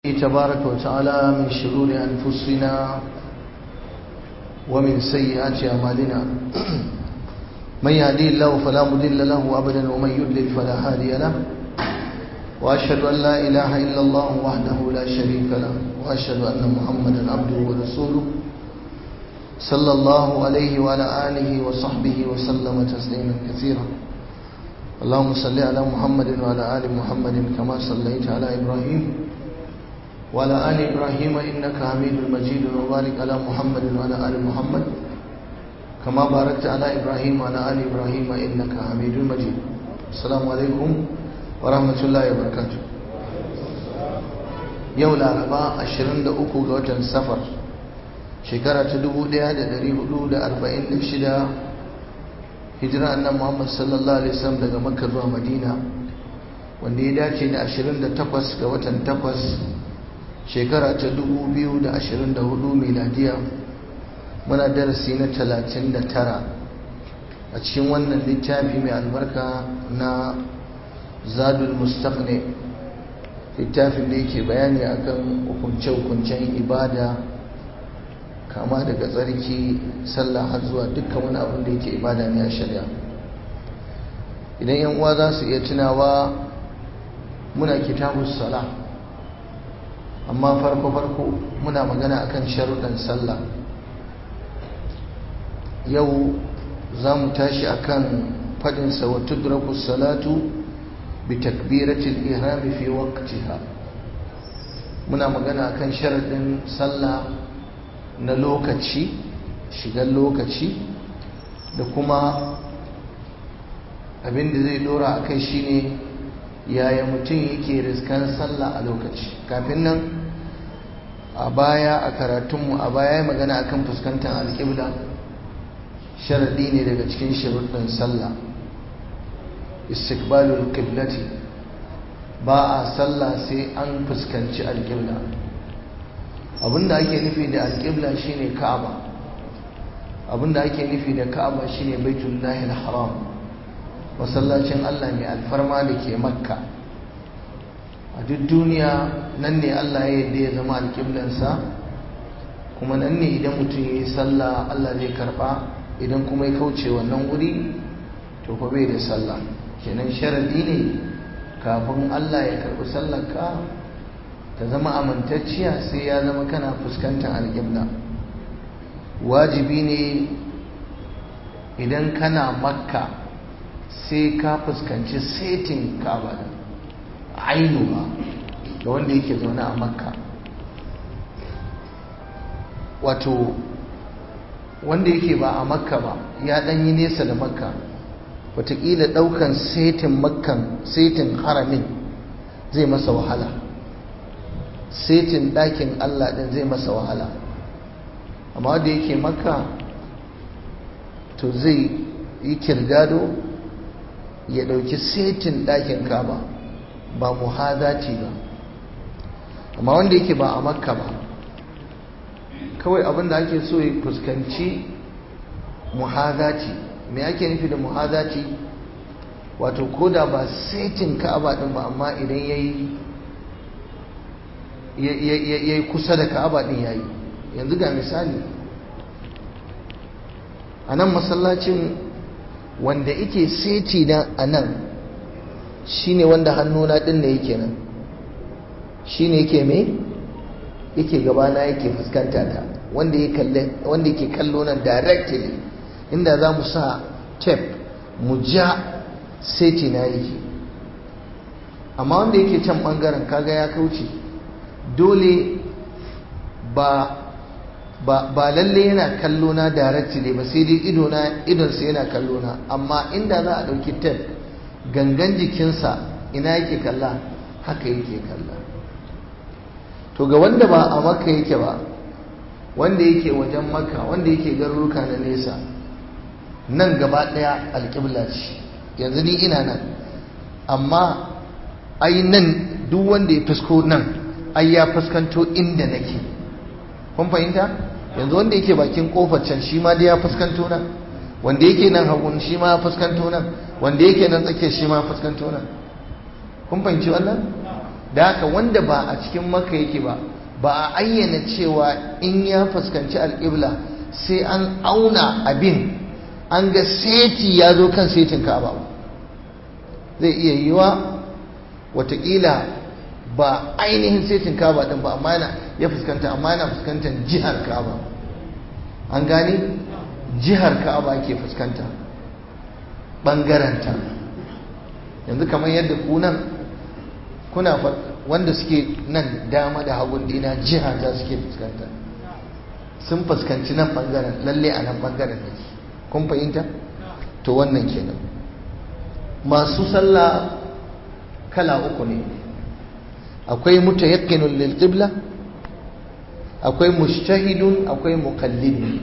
تبارك وتعالى من شرور أنفسنا ومن سيئات أعمالنا من يهدي الله فلا مضل له أبدا ومن يضلل فلا هادي له وأشهد أن لا إله إلا الله وحده لا شريك له وأشهد أن محمدا عبده ورسوله صلى الله عليه وعلى آله وصحبه وسلم تسليما كثيرا اللهم صل على محمد وعلى آل محمد كما صليت على إبراهيم وعلى آل إبراهيم إنك حميد مجيد وبارك على محمد وعلى آل محمد كما باركت على إبراهيم وعلى آل إبراهيم إنك حميد مجيد السلام عليكم ورحمة الله وبركاته يوم الأربعاء 23 ga watan Safar shekara ta 1446 hijira annabi Muhammad sallallahu alaihi wasallam daga Makka zuwa Madina wanda ya dace da 28 ga watan 8 shekara ta 2024 miladiya muna darasi na 39 a cikin wannan littafi mai albarka na Zadul Mustaqni littafin da yake bayani akan hukunce-hukuncen ibada kama daga tsarki sallah har zuwa dukkan wani abin da yake ibada ne a shari'a idan yan uwa za su iya tunawa muna kitabus sala amma farko muna magana akan sharuɗan sallah yau za mu tashi akan faɗinsa wa tudraku salatu bi takbiratil ihram fi waqtiha muna magana akan sharaɗin sallah na lokaci shigar lokaci da kuma abin da zai dora a kai shine yaya mutum yake riskan sallah a lokaci kafin nan a baya a karatunmu a baya magana akan fuskantar alƙibla sharadi ne daga cikin sharuɗin sallah istiqbalul qiblati ba a sallah sai an fuskanci alƙibla abinda ake nufi da alƙibla shine Ka'aba abinda ake nufi da Ka'aba shine Baitullahi al-Haram masallacin Allah mai alfarma da ke Makka a duk duniya nan ne Allah ya yarda ya zama alƙiblansa kuma nan ne idan mutum ya yi sallah Allah zai karɓa idan kuma ya kauce wannan wuri to fa bai da sallah kenan sharadi ne kafin Allah ya karɓi sallarka ta zama amintacciya sai ya zama kana fuskantar alƙibla wajibi ne idan kana Makka sai ka fuskanci setin Ka'aba ainuha da wanda yake zaune a Makka wato wanda yake ba a Makka ba ya dan yi nesa da Makka wataƙila ɗaukan setin haramin zai masa wahala setin ɗakin Allah ɗin zai masa wahala amma wanda yake Makka to zai yi kirdado ya ɗauki setin ɗakin Kaaba ba muhadati ba amma wanda yake ba a Makka ba kawai abinda ake so ya fuskanci muhadati me ake nufi da muhadati wato koda ba setin Kaaba ɗin ba amma idan yayi kusa da Ka'aba din yayi yanzu ga misali a nan masallacin wanda yake seti na anan shine wanda hannuna din ne yake nan shine yake me yake gabana yake fuskanta ta wanda yake kallo nan directly inda za mu sa tape mu ja seti na yake amma wanda yake can bangaren kaga ya kauce dole ba lalle yana kallo na directly ba sai dai idonsa yana kallo na amma inda za a dauki tape gangan jikinsa ina yake kalla haka yake kalla to ga wanda ba a Makka yake ba wanda yake wajen Makka wanda yake garuruka na nesa nan gaba daya alƙibla ce yanzu ni ina nan amma ai nan duk wanda ya fusko nan ai ya fuskanto inda nake kun fahimta yanzu wanda yake bakin kofar can shi ma dai ya fuskanto nan wanda yake nan hagun shi ma ya fuskanto nan wanda yake nan tsakiyar shi ma ya fuskanto nan kun fahimci wannan da haka wanda ba a cikin Makka yake ba a ayyana cewa in ya fuskanci alƙibla sai an auna abin an ga seti ya zo kan setin Ka'aba ba. Zai iya yiwa watakila ba ainihin setin Ka'aba din ba amma ya fuskanta amma yana fuskantar jihar Ka'aba. An gane jihar Ka'aba ke fuskanta bangaranta. Yanzu kamar yadda ku nan kuna wanda suke nan dama da hagun dina jiha za suke fuskanta, sun fuskanci nan bangaren, lalle a nan bangaren ne. Kun fahimta? To wannan kenan. Masu sallah kala uku ne, akwai mutayaqqinun lil qibla, akwai mujtahidun, akwai muqallid.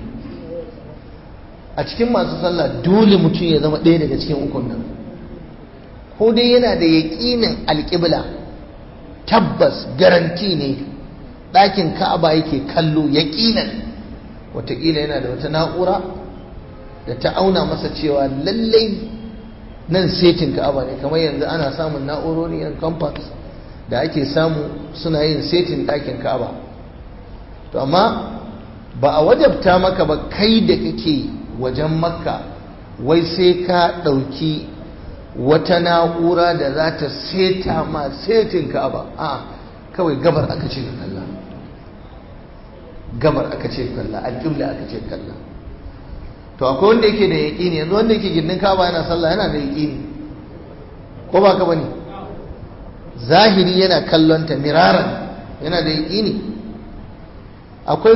A cikin masu sallah dole mutum ya zama ɗaya daga cikin ukun nan. Ko dai yana da yaƙinin alƙibla, tabbas garanti ne ɗakin Ka'aba yake kallo yaƙinan, wataƙila yana da wata na'ura da ta auna masa cewa lallai nan setin Ka'aba ne. Kamar yanzu ana samun na'urori yan compact da ake samu suna yin setin ɗakin Ka'aba. To amma ba a wajabta maka ba kai da kake wajen Makka wai sai ka ɗauki wata na'ura da za ta seta ma setin Ka'aba. A kawai gabar aka ce ka kalla, gabar aka ce ka kalla, alƙibla aka ce ka kalla. To akwai wanda yake da yaƙini, yanzu wanda yake gindin Ka'aba yana sallah yana da yaƙini, ko ba ka bane? Zahiri yana kallonta miraran, yana da yaƙini. Akwai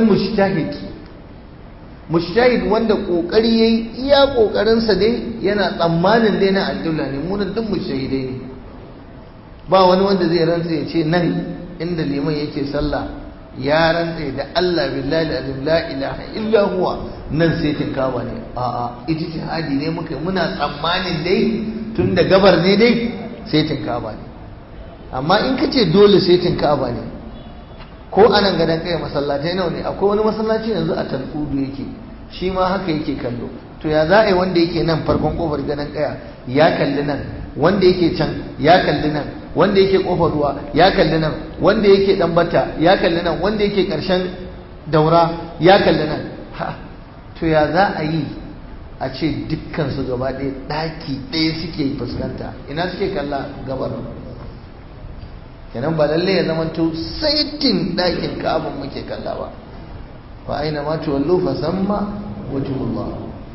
mujtahid wanda kokari yayi iya kokarin sa dai yana tsammanin dai na alƙibla ne. Mu nan duk mujtahidai ne, ba wani wanda zai rantsa ya ce nan inda liman yake sallah ya rantsa da Allah billahi alazim la ilaha illa huwa nan sai tin Ka'aba ne. A'a, ijtihadi ne muka, muna tsammanin dai tunda gabar ne dai sai tin Ka'aba ne. Amma in kace dole sai tin Ka'aba ne, ko anan gadan kai masallatai nawa ne? Akwai wani masallaci yanzu a Talkudu yake, shi ma haka yake kallo. To ya za a yi wanda yake nan farkon kofar gadan kaya ya kalli nan, wanda yake can ya kalli nan, wanda yake kofar ruwa ya kalli nan, wanda yake dan bata ya kalli nan, wanda yake karshen daura ya kalli nan. Ha, to ya za a yi a ce dukkan su gaba ɗaya ɗaki ɗaya suke fuskanta? Ina suke kalla? Gabar. Kenan ba lalle ya zama to saitin ɗakin Ka'aba muke kalla ba. Fa aina ma tuwallu fa samma wajhullah.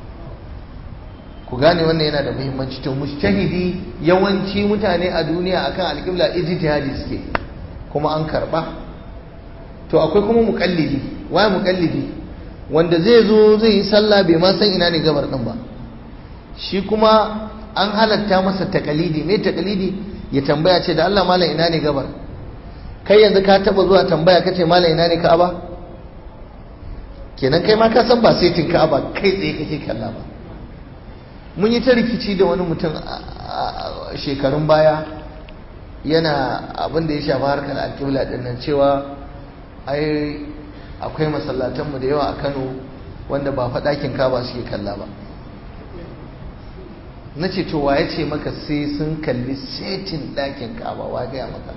Ku gane wannan yana da muhimmanci. To mujtahidi yawanci mutane a duniya akan alƙibla ijtihadi suke kuma an karba. To akwai kuma muqallidi. Waye muqallidi? Wanda zai zo zai yi sallah bai ma san ina ne gabar din ba. Shi kuma an halatta masa taqalidi. Me taqalidi? Ya tambaya ce da Allah malam ina ne gabar. Kai yanzu ka taba zuwa tambaya kace malam ina ne Ka'aba? Kenan kai ma ka san ba saitin Ka'aba kai tsaye kake kalla ba. Mun yi ta rikici da wani mutum a shekarun baya, yana abin da ya shafi harkar alƙibla din nan, cewa ai akwai masallatanmu da yawa a Kano wanda ba faɗakin Ka'aba suke kalla ba. Na ce to waye ce maka sai sun kalli setin ɗakin Ka'aba? Wa gaya maka?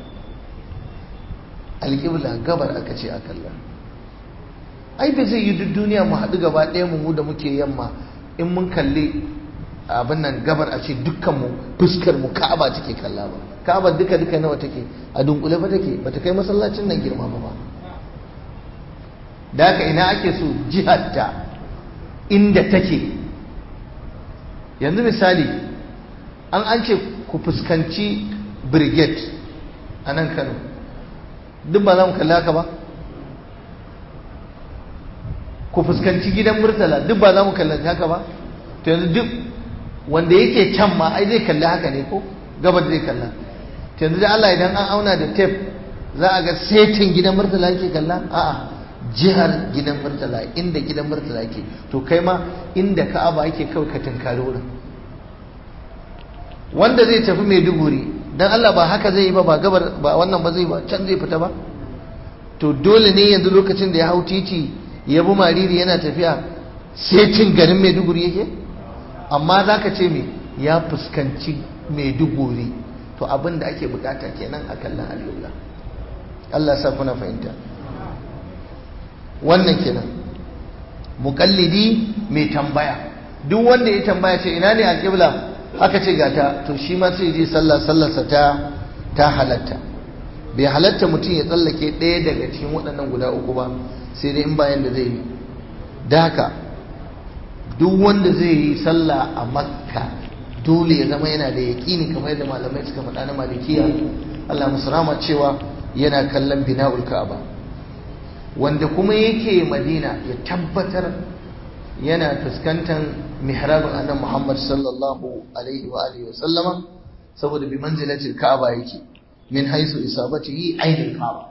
Alƙibla gabar aka ce a kalla. Ai bai zai yi duk duniya mu haɗu gaba ɗaya mu da muke yamma in mun kalli abin nan gabar a ce dukkanmu fuskar mu Ka'aba take kalla ba. Ka'aba duka nawa take? A dunkule fa take, bata kai masallacin nan girma ba. Da haka ina ake so jihatta inda take. Yanzu misali an ce ku fuskanci brigade a nan Kano, duk ba za mu kalli haka ba? Ku fuskanci gidan Murtala, duk ba za mu kalli haka ba? To yanzu duk wanda yake can ma ai zai kalli haka ne ko gabar zai kalla. To yanzu da Allah idan an auna da tape za a ga setin gidan Murtala yake kalla? A'a, jihar gidan Murtala, inda gidan Murtala yake. To kai ma inda Ka'aba yake kawai ka tunkari wurin. Wanda zai tafi Maiduguri dan Allah ba haka zai yi ba, ba gabar ba wannan ba zai ba, can zai fita ba. To dole ne yanzu lokacin da ya hau titi ya bi Mariri yana tafiya setin garin Maiduguri yake? Amma zaka ce me ya fuskanci Maiduguri to abin da ake bukata kenan a kallon alƙibla. Allah sa kuna fahimta. Wannan kenan muqallidi mai tambaya, duk wanda ya tambaya ce ina ne alƙibla aka ce gata, to shi ma sai je sallarsa ta halatta. Bai halatta mutum ya tsallake ɗaya daga cikin waɗannan guda uku ba, sai dai in bayan da zai yi. Da haka duk wanda zai yi sallah a Makka dole ya zama yana da yaƙini, kamar yadda malamai suka faɗa na Malikiya Allah musu rahama, cewa yana kallon bina'ul Ka'aba. Wanda kuma yake Madina ya tabbatar yana fuskantar mihrabin annabi Muhammad sallallahu alaihi wa alihi wa sallama, saboda bi manzilatil Ka'aba yake, min haisu isabatihi ainul Ka'aba.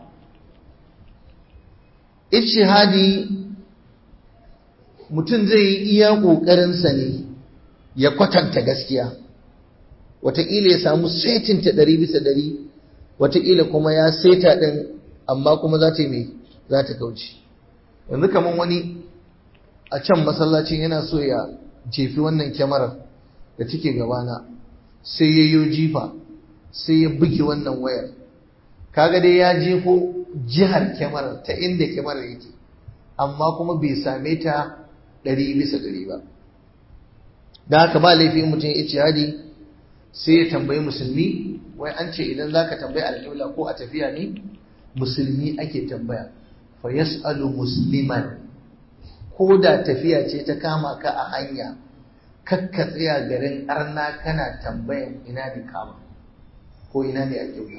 Ijtihadi mutum zai yi iya ƙoƙarinsa ne ya kwatanta gaskiya, wataƙila ya samu setinta 100%, wataƙila kuma ya seta ɗin amma kuma za ta yi mai, za ta kauce. Yanzu kamar wani a can masallacin yana so ya jefi wannan kyamarar da take gabana, sai ya yi jifa, sai ya buge wannan wayar, kaga dai ya jefo jihar kyamarar ta inda kyamarar yake, amma kuma bai same ta 100% ba. Da haka ba laifin mutum ya ijtihadi sai ya tambayi musulmi. Wai an ce idan zaka tambayi alƙibla ko a tafiya ne, musulmi ake tambaya. Fa yas'alu musliman, ko da tafiya ce ta kama ka a hanya, kakka tsaya garin arna kana tambayan ina ne kama ko ina ne alƙibla.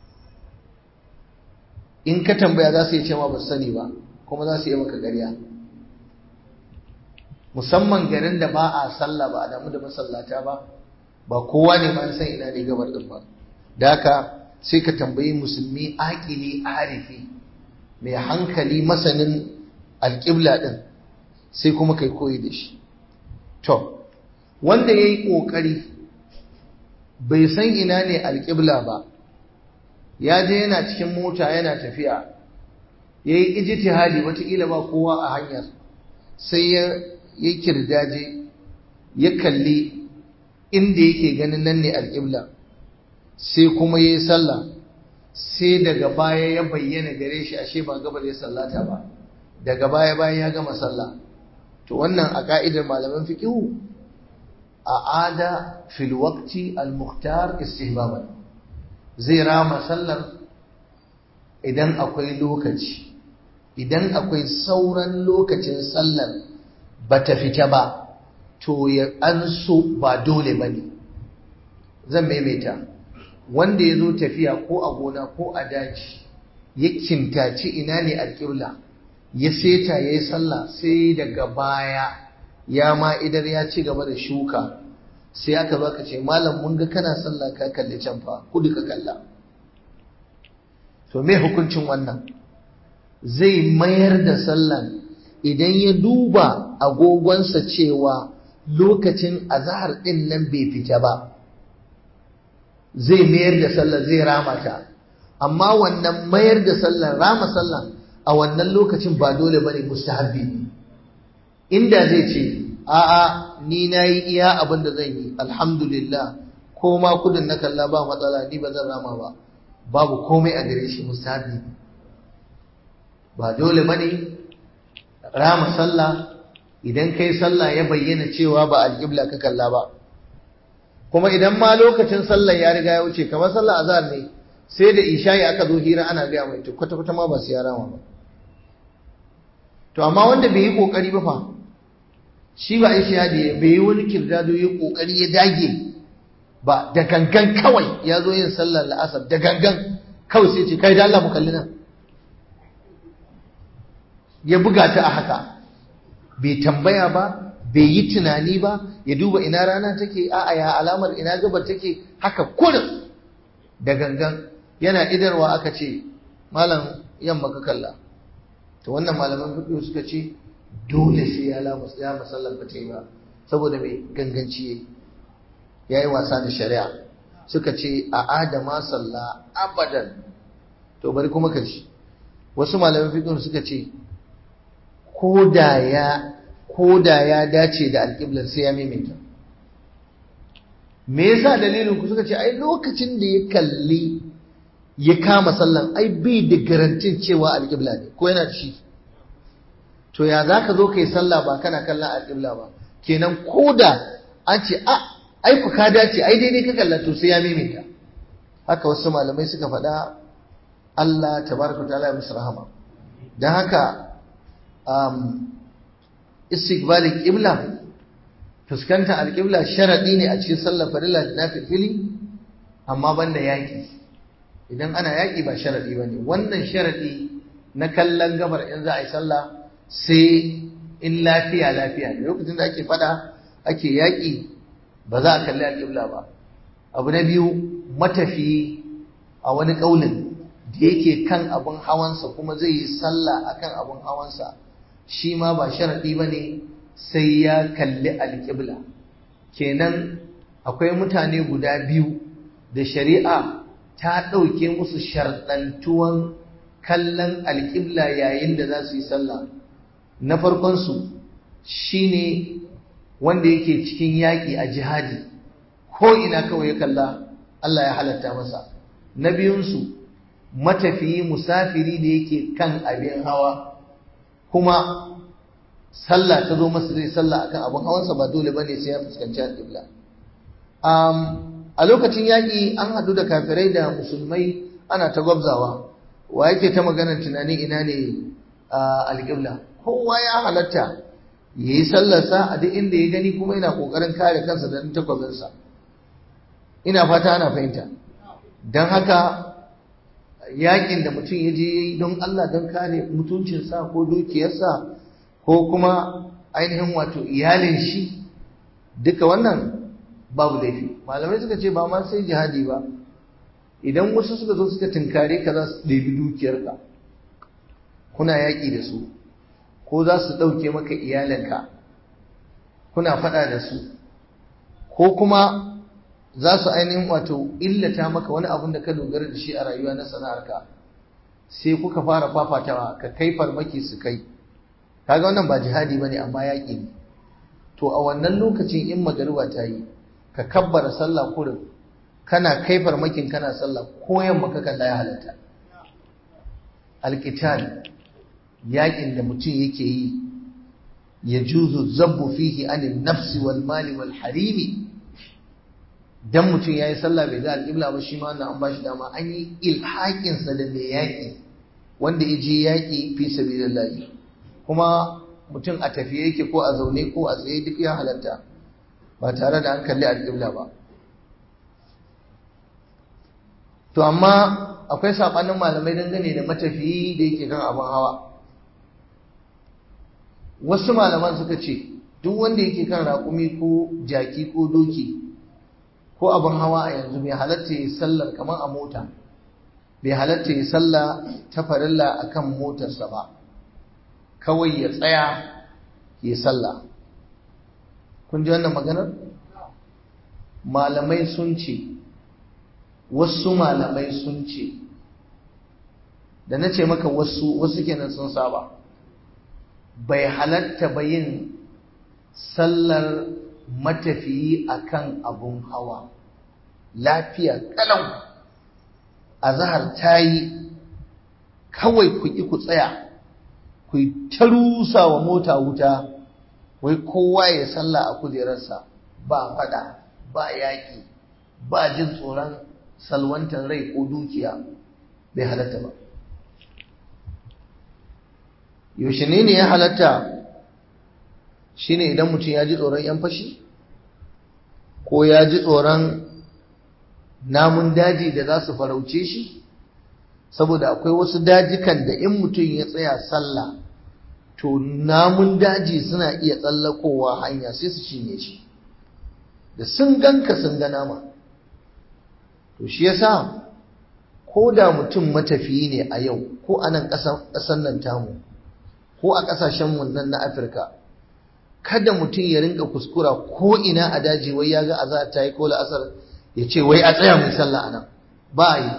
In ka tambaya za su yi ce ma ba su sani ba, kuma za su yi maka ƙarya. Musamman garin da ba a sallah, ba a damu da masallata ba kowa ne ma san ina ne gabar din ba. Da haka sai ka tambayi musulmi aqili arifi mai hankali masanin alƙibla din, sai kuma kai koyi da shi. To wanda yayi kokari bai san ina ne alƙibla ba, ya je yana cikin mota yana tafiya, yayi ijtihadi, wataƙila ba kowa a hanyar, sai ya kirdaje ya kalli inda yake ganin nan ne alƙibla, sai kuma ya yi sallah, sai daga baya ya bayyana gare shi ashe ba gabar ya sallata ba, daga baya bayan ya gama sallah. To wannan a ka'idar malaman fiqhu a'ada fil waqti al mukhtar istihbaban, zai rama sallar idan akwai lokaci, idan akwai sauran lokacin sallar bata fita ba, to ya an so, ba dole bane. Zan maimaita, wanda ya zo tafiya ko a gona ko a daji ya kintaci ina ne alƙibla, ya seta ya yi sallah, sai daga baya ya ma idar ya ci gaba da shuka, sai aka zo ka ce malam mun ga kana sallah ka kalli can fa, kudu ka kalla. To me hukuncin wannan? Zai mayar da sallan idan ya duba agogonsa cewa lokacin azahar ɗin nan bai fita ba, zai mayar da sallar, zai rama ta. Amma wannan mayar da sallar, rama sallar a wannan lokacin ba dole bane, mustahabbi ne. Inda zai ce a'a ni nayi iya abin da zan yi, alhamdulillah, ko ma kudin na kalla ba matsala, ni ba zan rama ba, babu komai a gare shi, mustahabbi ne. Ba dole bane rama sallah idan kai sallah ya bayyana cewa ba alƙibla ka kalla ba. Kuma idan ma lokacin sallah ya riga ya wuce, kamar sallah azhar ne, sai da isha'i aka zo hira ana gaya mai, to kwata-kwata ma ba su ya rama ba. To amma wanda bai yi kokari ba fa, shi ba ishihadi, bai yi wani kirdado ya kokari ya dage ba, da gangan kawai ya zo yin sallar la'asar da gangan kawai sai ce kai da Allah mu kalli nan, ya buga ta a haka, bai tambaya ba, bai yi tunani ba, ya duba ina rana take, a'a ya alamar ina gabar take, haka kullum da gangan. Yana idarwa aka ce malam yamma ka kalla, to wannan malaman fiqh suka ce dole sai ya masallan ba ta yi ba, saboda mai ganganci yayi wasa da shari'a. Suka ce a adama sallah abadan. To bari kuma ka ci, wasu malaman fiqh suka ce ko da ya dace da alƙiblar sai ya maimaita. me yasa dalilin ku suka ce ai lokacin da ya kalli ya kama sallan ai bai da garantin cewa alƙibla ne ko yana da shi to ya za ka zo ka yi sallah ba kana kallon alƙibla ba kenan ko da an ce a ai ku ka dace ai daidai ka kalla to sai ya maimaita haka wasu malamai suka faɗa Allah tabaraka ta'ala ya musu rahama dan haka istiqbalul qibla fuskantar alƙibla sharadi ne a cikin sallar farilla da nafili amma banda yaki idan ana yaki ba sharadi bane wannan sharadi na kallon gabar in za a yi sallah sai in lafiya ne lokacin da ake fada ake yaki ba za a kalli alƙibla ba abu na biyu matafi a wani kaulin da yake kan abun hawansa kuma zai yi sallah akan abun hawansa shi ma ba sharadi bane sai ya kalli alƙibla kenan akwai mutane guda biyu da shari'a ta ɗauke musu sharɗantuwan kallon alƙibla yayin da za su yi sallah na farkonsu shi ne wanda yake cikin yaƙi a jihadi ko ina kawai ya kalla Allah ya halatta masa na biyunsu matafiyi musafiri da yake kan abin hawa kuma sallah ta zo masa zai sallah akan abin hawansa ba dole bane sai ya fuskanci alƙibla a lokacin yaƙi an haɗu da kafirai da musulmai ana ta gwabzawa wa yake ta maganar tunanin ina ne alƙibla kowa ya halatta ya yi sallarsa a duk inda ya gani kuma yana ƙoƙarin kare kansa da takwabinsa ina fata ana fahimta don haka yaƙin da mutum ya je ya yi don Allah don kare mutuncinsa ko dukiyarsa ko kuma ainihin wato iyalin shi duka wannan babu laifi malamai suka ce ba ma sai jihadi ba idan wasu suka zo suka tunkare ka za su ɗebi dukiyarka kuna yaƙi da su ko za su ɗauke maka iyalinka kuna faɗa da su ko kuma za su ainihin wato illata maka wani abun da ka dogara da shi a rayuwa na sana'arka sai kuka fara fafatawa ka kai farmaki su kai kaga wannan ba jihadi bane amma yaƙi ne to a wannan lokacin in magariba ta yi ka kabbara sallah kurin kana kai farmakin kana sallah ko yamma ka kalla ya halatta alqital yaƙin da mutum yake yi ya juzu zabbu fihi anin nafsi wal mali wal harimi dan mutum yayi sallah bai ga alqibla ba shi ma wannan an bashi dama an yi ilhaƙin sa da mai yaƙi wanda ya je yaƙi fi sabilillah kuma mutum a tafiye yake ko a zaune ko a tsaye duk ya halatta ba tare da an kalli alƙibla ba to amma akwai sabanin malamai dangane da matafiyi da yake kan abin hawa wasu malaman suka ce duk wanda yake kan raƙumi ko jaki ko doki ko abin hawa a yanzu bai halatta ya sallar kamar a mota bai halatta ya salla ta farilla akan motarsa ba kawai ya tsaya ya salla kun ji wannan maganar malamai sun ce wasu malamai sun ce da na ce maka wasu kenan sun saba bai halatta ba yin sallar matafiyi akan abun hawa lafiya kalau azhar tayi kawai ku ki ku tsaya ku ta rusa wa mota wuta wai kowa ya salla a kujerarsa ba fada ba yaki ba jin tsoron salwantar rai ko dukiya bai halatta ba yaushe ne ya halatta shine idan mutum ya ji tsoron yan fashi ko ya ji tsoron namun daji da za su farauce shi saboda akwai wasu dajikan da in mutum ya tsaya sallah to namun daji suna iya tsallakowa hanya sai su cinye shi da sun ganka sun ga nama to shi yasa ko da mutum matafiyi ne a yau ko a nan ƙasar nan tamu ko a ƙasashen nan na Afirka kada mutum ya rinka kuskura ko ina a daji wai ya ga azhar ta yi ko la'asar ya ce wai a tsaya mai sallah anan ba yi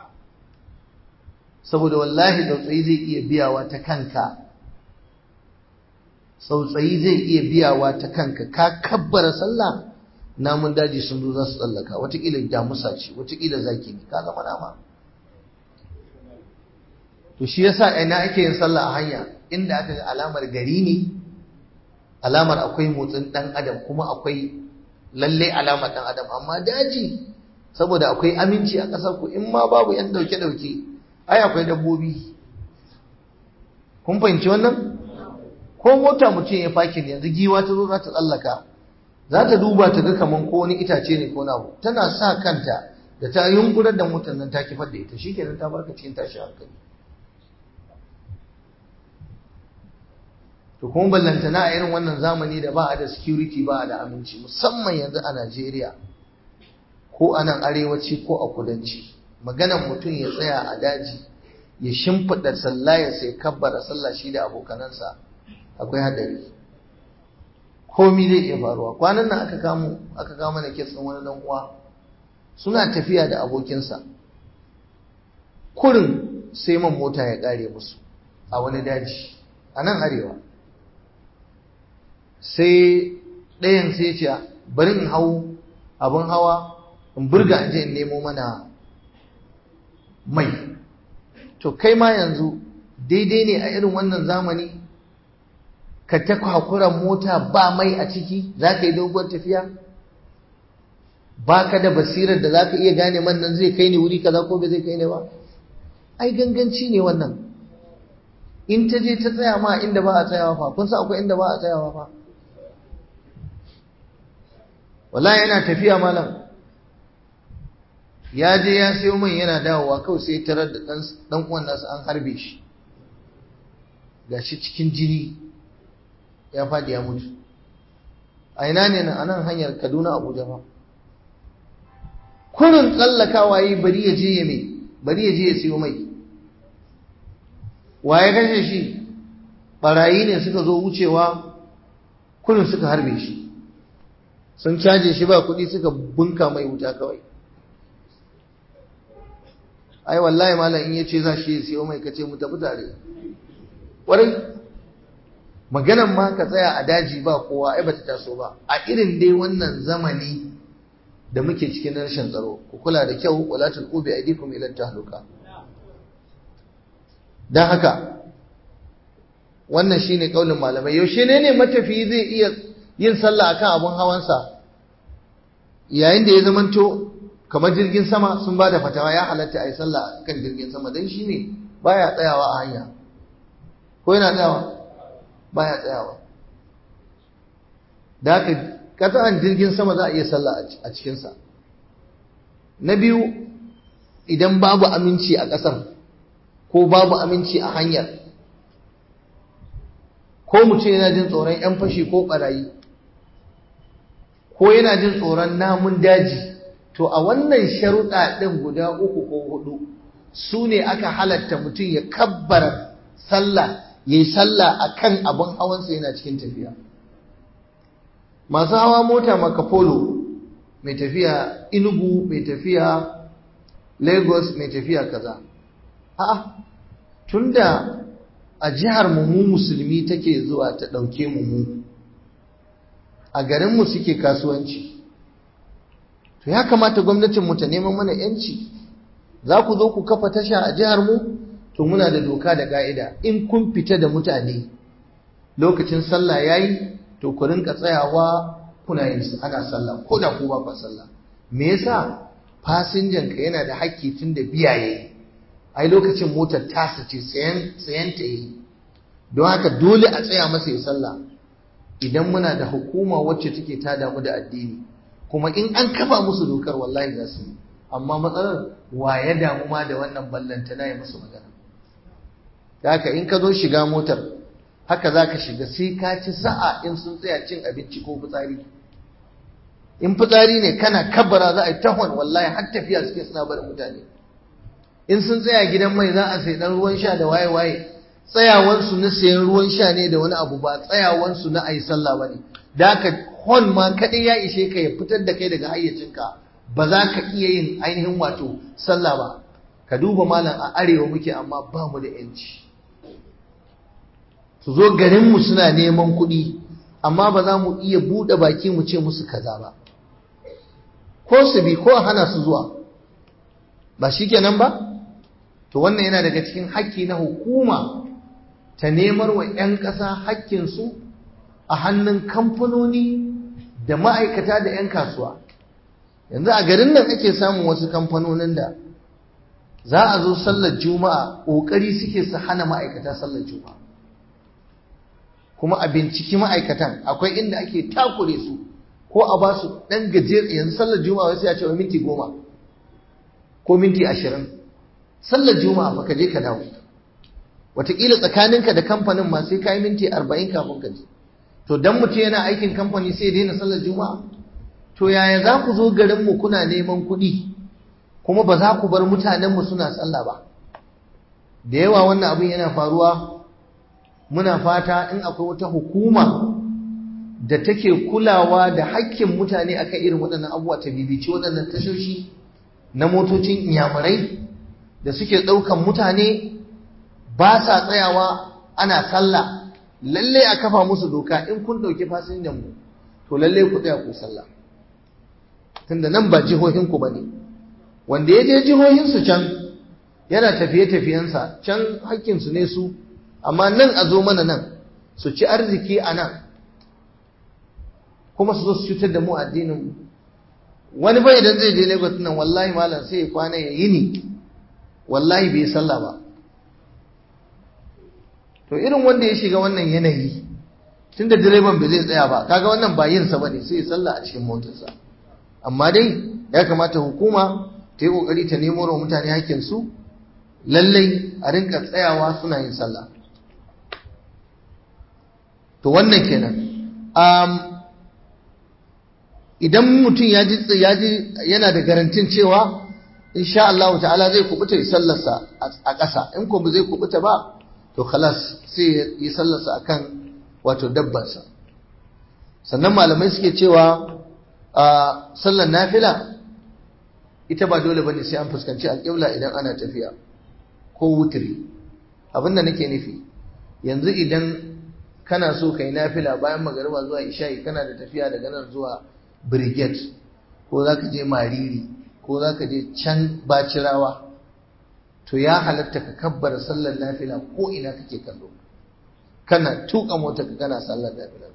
saboda wallahi tsautsayi zai iya biyawa ta kanka tsautsayi zai iya biyawa ta kanka ka kabbara sallah namun daji sun zo za su tsallaka, watakila damusa ce, watakila zaki ne, ka zama nama. To shi yasa ina ake yin sallah a hanya inda aka ga alamar gari ne, alamar akwai motsin dan adam, kuma akwai lalle alamar dan adam. Amma daji saboda akwai aminci a ƙasar ku, in ma babu yan dauke ai akwai dabbobi. Kun fahimci wannan? Ko mota mutum ya fakin yanzu, giwa ta zo za ta tsallaka, za ta duba ta ga kaman ko wani itace ne ko na abu, tana sa kanta da ta yunkurar da motar nan ta kifar da ita, shikenan ta barka cikin tashi hankali. To kuma ballantana a irin wannan zamani da ba a da security, ba a da aminci, musamman yanzu a Najeriya ko a nan arewaci ko a kudanci, maganan mutum ya tsaya a daji ya shimfiɗa sallah ya sai kabbara sallah shi da abokanansa akwai hadari. Komi zai iya faruwa. Kwanan nan aka kama mana kitsin wani dan uwa, suna tafiya da abokinsa, kurin sai man mota ya ƙare musu a wani daji a nan arewa. Sai ɗayan sai ce bari in hau abin hawa in burga in je in nemo mana mai. To kai ma yanzu daidai ne a irin wannan zamani ka ta kwakuran mota ba mai a ciki, za ka yi doguwar tafiya, ba ka da basirar da za ka iya gane man nan zai kai ni wuri kaza ko bai zai kai ni ba. Ai ganganci ne wannan. In ta je ta tsaya ma inda ba a tsayawa fa, kun san akwai inda ba a tsayawa fa. Wallahi yana tafiya malam, ya je ya sayo mai yana dawowa, kawai sai tarar da dan uwan nasa an harbe shi, gashi cikin jini ya fadi ya mutu. A ina ne nan? A nan hanyar Kaduna Abuja fa. Kurin tsallakawa yi bari ya je ya mai, bari ya je ya sayo mai. Waye kashe shi? Barayi ne suka zo wucewa, kurin suka harbe shi, sun caje shi ba kuɗi, suka bunka mai wuta kawai. Ai wallahi malam in yace za shi ya siyo mai, kace mu tafi tare. Ƙwarai maganan ma ka tsaya a daji ba kowa ai bata taso ba a irin dai wannan zamani da muke cikin rashin tsaro. Ku kula da kyau, wala tulqu bi aydikum ila tahluka. Dan haka wannan shine kaulin malamai. Yaushe ne matafiyi zai iya yin sallah akan abun hawansa? Yayin da ya zamanto kamar jirgin sama sun bada fatawa ya halatta a yi sallah kan jirgin sama, dan shine baya tsayawa a hanya. Ko yana tsayawa? Baya tsayawa. Da haka kata'an jirgin sama za a iya sallah a cikinsa. Na biyu, idan babu aminci a ƙasar ko babu aminci a hanyar, ko mutum yana jin tsoron 'yan fashi ko ɓarayi, ko yana jin tsoron namun daji, to a wannan sharuɗa ɗin guda 3 ko 4 su ne aka halatta mutum ya kabbara sallah, ya yi sallah a kan abin hawansa yana cikin tafiya. Masu hawa mota makapolo, mai tafiya Enugu, mai tafiya Lagos, mai tafiya kaza. A'a, tunda a jihar mu musulmi take zuwa ta ɗauke mu, a garinmu suke kasuwanci, to ya kamata gwamnatinmu ta neman mana yanci. Za ku zo ku kafa tasha a jihar mu, to muna da doka da ka'ida. In kun fita da mutane lokacin sallah yayi, to ku rinka tsayawa kuna yin ana sallah ko da ku ba ku sallah. Me yasa? Fasinjan ka yana da haƙƙi tun da biya yayi. Ai lokacin motar tasa ce, sayan ta yi, don haka dole a tsaya masa ya sallah. Idan muna da hukuma wacce take ta damu da addini, kuma in an kafa musu dokar wallahi za su yi. Amma matsalar wa ya damu ma da wannan ballanta na yi musu magana. Da haka in ka zo shiga motar, haka za ka shiga sai ka ci sa'a in sun tsaya cin abinci ko fitsari. In fitsari ne kana kabbara za a yi tahon, wallahi har tafiya suke suna barin mutane. In sun tsaya gidan mai za a sai dan ruwan sha da waye-waye, tsayawansu na sayan ruwan sha ne da wani abu, ba tsayawansu na ayi sallah ba ne. Da haka hon ma kaɗai ya ishe ka ya fitar da kai daga hayyacinka, ba za ka iya yin ainihin wato sallah ba. Ka duba malam, a arewa muke amma ba mu da yanci. Su zo garinmu suna neman kuɗi, amma ba za mu iya buɗe baki mu ce musu kaza ba. ko su bi ko a hana su zuwa, ba shi kenan ba? To wannan yana daga cikin haƙƙi na hukuma ta nemar wa 'yan ƙasa haƙƙinsu a hannun kamfanoni da ma'aikata da 'yan kasuwa. Yanzu a garin nan ake samun wasu kamfanonin da za a zo sallar juma'a ƙoƙari suke su hana ma'aikata sallar juma'a, kuma a binciki ma'aikatan akwai inda ake takure su ko a ba su ɗan gajiyar. Yanzu sallar juma'a wasu ya ce wa minti 10 ko minti 20 sallar juma'a fa ka je ka dawo, wataƙila tsakaninka da kamfanin ma sai ka yi minti 40 kafin ka je. To dan mutum yana aikin kamfani sai ya daina sallar juma'a? To yaya za ku zo garinmu kuna neman kuɗi kuma ba za ku bar mutanenmu suna sallah ba? Da yawa wannan abin yana faruwa. Muna fata in akwai wata hukuma da take kulawa da haƙƙin mutane akan irin waɗannan abubuwa ta bibici waɗannan tashoshi na motocin inyamurai da suke ɗaukan mutane ba sa tsayawa ana sallah. Lalle a kafa musu doka, in kun ɗauki fasinjan mu to lalle ku tsaya ku sallah, tunda nan ba jihohinku ba ne. Wanda ya je jihohinsu can yana tafiye-tafiyensa can hakkinsu ne su, amma nan a zo mana nan su ci arziki a nan kuma su zo su cutar da mu addininmu. Wani fa idan zai je Lagos nan wallahi malam sai ya kwana ya yini wallahi bai sallah ba. To irin wanda ya shiga wannan yanayi, tunda direban bai zai tsaya ba, kaga wannan ba yin sa bane, sai ya sallah a cikin motarsa. Amma dai ya kamata hukuma ta yi kokari ta nemo wa mutane hakkin su, lallai a rinka tsayawa suna yin sallah. To wannan kenan. Idan mutum ya ji yana da garantin cewa insha Allah ta'ala zai kubuta yi sallarsa a ƙasa, in ko ba zai kubuta ba to khalas sai yi sallarsa akan wato dabbarsa. Sannan malamai suke cewa sallar nafila ita ba dole bane sai an fuskanci alƙibla idan ana tafiya ko wutri. Abinda nake nufi, yanzu idan kana so kai nafila bayan magariba zuwa isha'i, kana da tafiya daga nan zuwa brigade, ko zaka je mariri, ko zaka je can bacirawa, to ya halatta ka kabbara sallar nafila ko ina kake kallo, kana tuka motar ka kana sallar nafila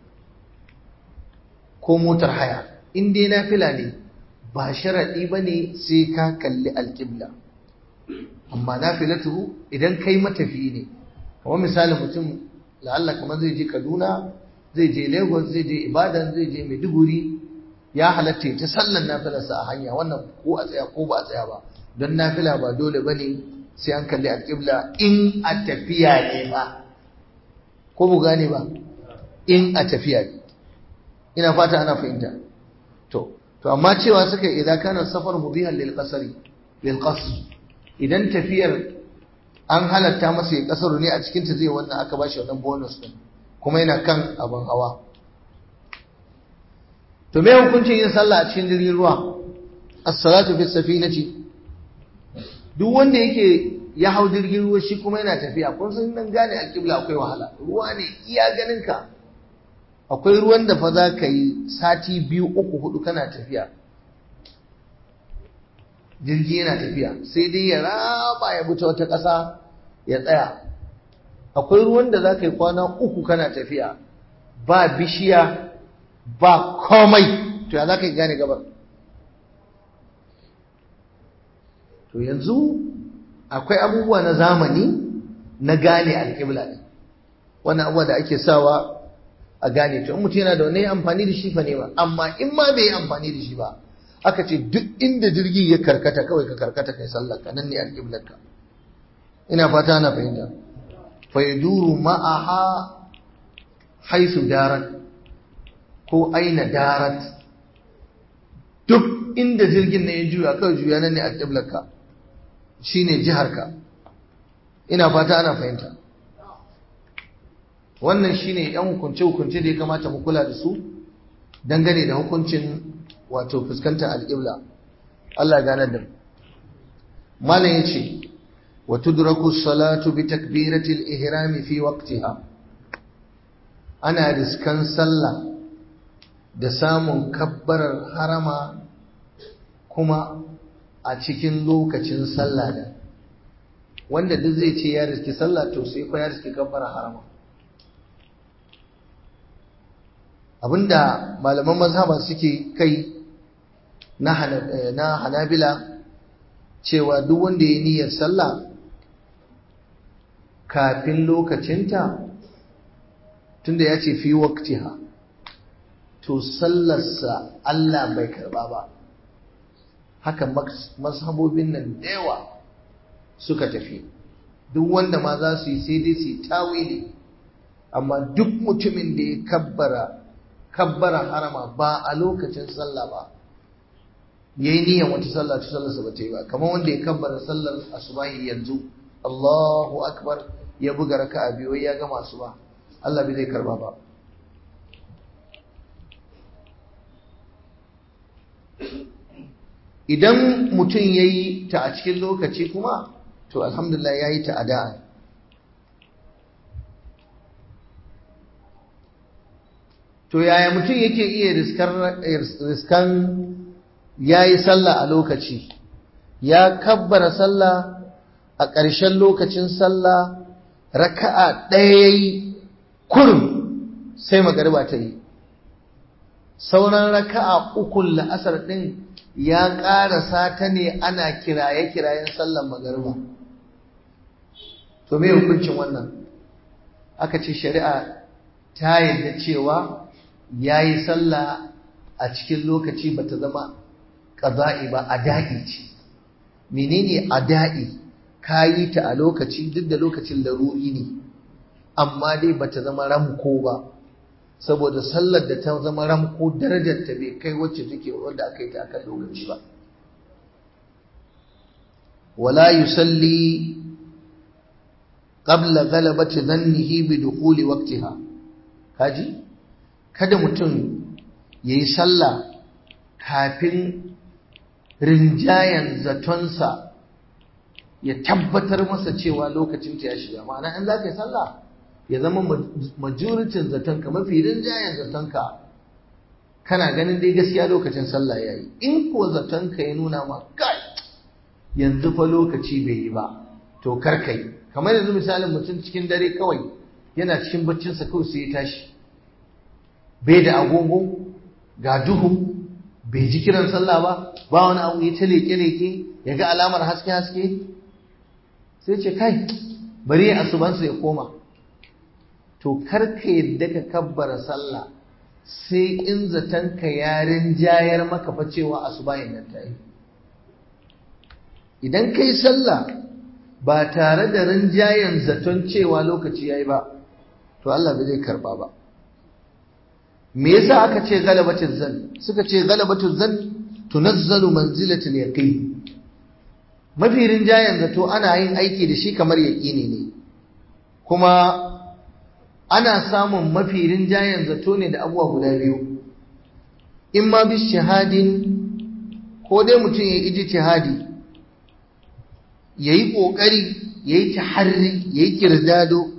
ko motar haya. In dai nafila ne ba sharadi bane sai ka kalli alqibla, amma nafilatu idan kai matafi ne, kamar misali mutum la'alla kamar zai je Kaduna, zai je Lagos, zai je Ibadan, zai je Maiduguri, ya halatta ta sallar nafilarsa a hanya, wannan ko a tsaya ko ba a tsaya ba, don nafila ba dole bane sai an kalli alƙibla in a tafiya ne ba, ko bu gane ba, in a tafiya ne. Ina fata ana fahimta. To amma cewa suka idan kana safar mubihan lil qasri lil qasr, idan tafiyar an halatta masa ya kasaru ne a cikin ta zai wannan, aka bashi wannan bonus din kuma yana kan abin hawa. To me hukuncin yin sallah a cikin jirgin ruwa? As-salatu fi safinati. Duk wanda yake ya hau jirgin ruwa shi kuma yana tafiya, kun san nan gane alƙibla akwai wahala. Ruwa ne iya ganin ka. Akwai ruwan da fa za ka yi sati 2, 3, 4 kana tafiya. Jirgi yana tafiya sai dai ya raba ya buta wata ƙasa ya tsaya. Akwai ruwan da za ka yi kwana 3 kana tafiya, ba bishiya ba komai, to ya za ka gane gabar? To yanzu akwai abubuwa na zamani na gane alƙibla ne, wannan abubuwa da ake sawa a gane. To in mutum yana da wani amfani da shi fa ne ba, amma in ma bai yi amfani da shi ba, aka ce duk inda jirgi ya karkata kawai ka karkata kai sallar ka, nan ne alƙiblar ka. Ina fata ana fahimta. Fa yaduru ma'aha haisu darat ko aina darat, duk inda jirgin ne ya juya kawai juya, nan ne alƙiblarka, shine jiharka. Ina fata ana fahimta. Wannan shine yan hukunce-hukunce da ya kamata mu kula da su dangane da hukuncin wato fuskantar alƙibla. Allah ganar da mu. Malam yace wa tudraku salatu bi takbirati al-ihram fi waqtiha, ana riskan sallah da samun kabbarar harama kuma a cikin lokacin sallah da wanda duk zai ce ya riski sallah to sai fa ya riski kabbara harama. Abinda malaman mazhaba suke kai na Hanabila cewa duk wanda ya niyyar sallah kafin lokacinta tunda ya ce fi waqtiha to sallarsa Allah bai karba ba. Haka mazhabobin nan da yawa suka tafi. Duk wanda ma za su yi sai dai su yi tawili, amma duk mutumin da ya kabbara harama ba a lokacin sallah ba, yayi niyyar wata sallah ta sallarsa ba ta yi ba. Kamar wanda ya kabbara sallar asubahi yanzu Allahu akbar ya buga raka'a biyu ya gama asuba, Allah bai zai karba ba. Idan mutum ya yi ta a cikin lokaci kuma to alhamdulillah ya yi ta a da'a. To yaya mutum yake iya riskan ya yi sallah a lokaci, ya kabbara sallah a ƙarshen lokacin sallah raka'a ɗaya ya yi kurum sai magariba ta yi, sauran raka'a ukun la'asar ɗin ya ƙarasa ta ne ana kiraye-kirayen sallan magariba. To me hukuncin wannan? Aka ce shari'a ta yarda cewa ya yi sallah a cikin lokaci ba ta zama ƙaza'i ba, ada'i ce. Menene ada'i? Ka yi ta a lokaci duk da lokacin laruri ne, amma dai ba ta zama ramko ba, saboda sallar da ta zama ramko darajar ta bai kai wacce take wanda aka yi ta akan lokaci ba. Wala yusalli qabla ghalabati dhannihi bi dukhuli waqtiha. Kaji, kada mutum yayi sallah kafin rinjayan zatonsa ya tabbatar masa cewa lokacin ta ya shiga. Ma'ana in za ka yi sallah ya zama majoritin zatonka, mafi rinjayen zatonka kana ganin dai gaskiya lokacin sallah ya yi. In ko zatonka ya nuna ma kai yanzu fa lokaci bai yi ba, to kar ka yi. Kamar yanzu misalin mutum cikin dare kawai yana cikin baccinsa kawai sai ya tashi, bai da agogo, ga duhu, bai ji kiran sallah ba wani abu, ya ta leke-leke ya ga alamar haske-haske sai ce kai bari ya asubansa ya koma. To karka yadda ka kabbara sallah sai in zatanka ya rinjayar maka fa cewa asubahin nan ta yi. Idan kai sallah ba tare da rinjayen zaton cewa lokaci yayi ba, to Allah bai zai karba ba. Me yasa aka ce galabatul zan? Suka ce galabatul zan tunazzalu manzilatul yaqin. Mafi rinjayen zato ana yin aiki da shi kamar yaqini ne, kuma ana samun mafi rinjayen zato ne da abubuwa guda biyu. In ma bi shahadin, ko dai mutum ya yi ijtihadi, ya yi ƙoƙari, ya yi taharri, ya yi kirdado,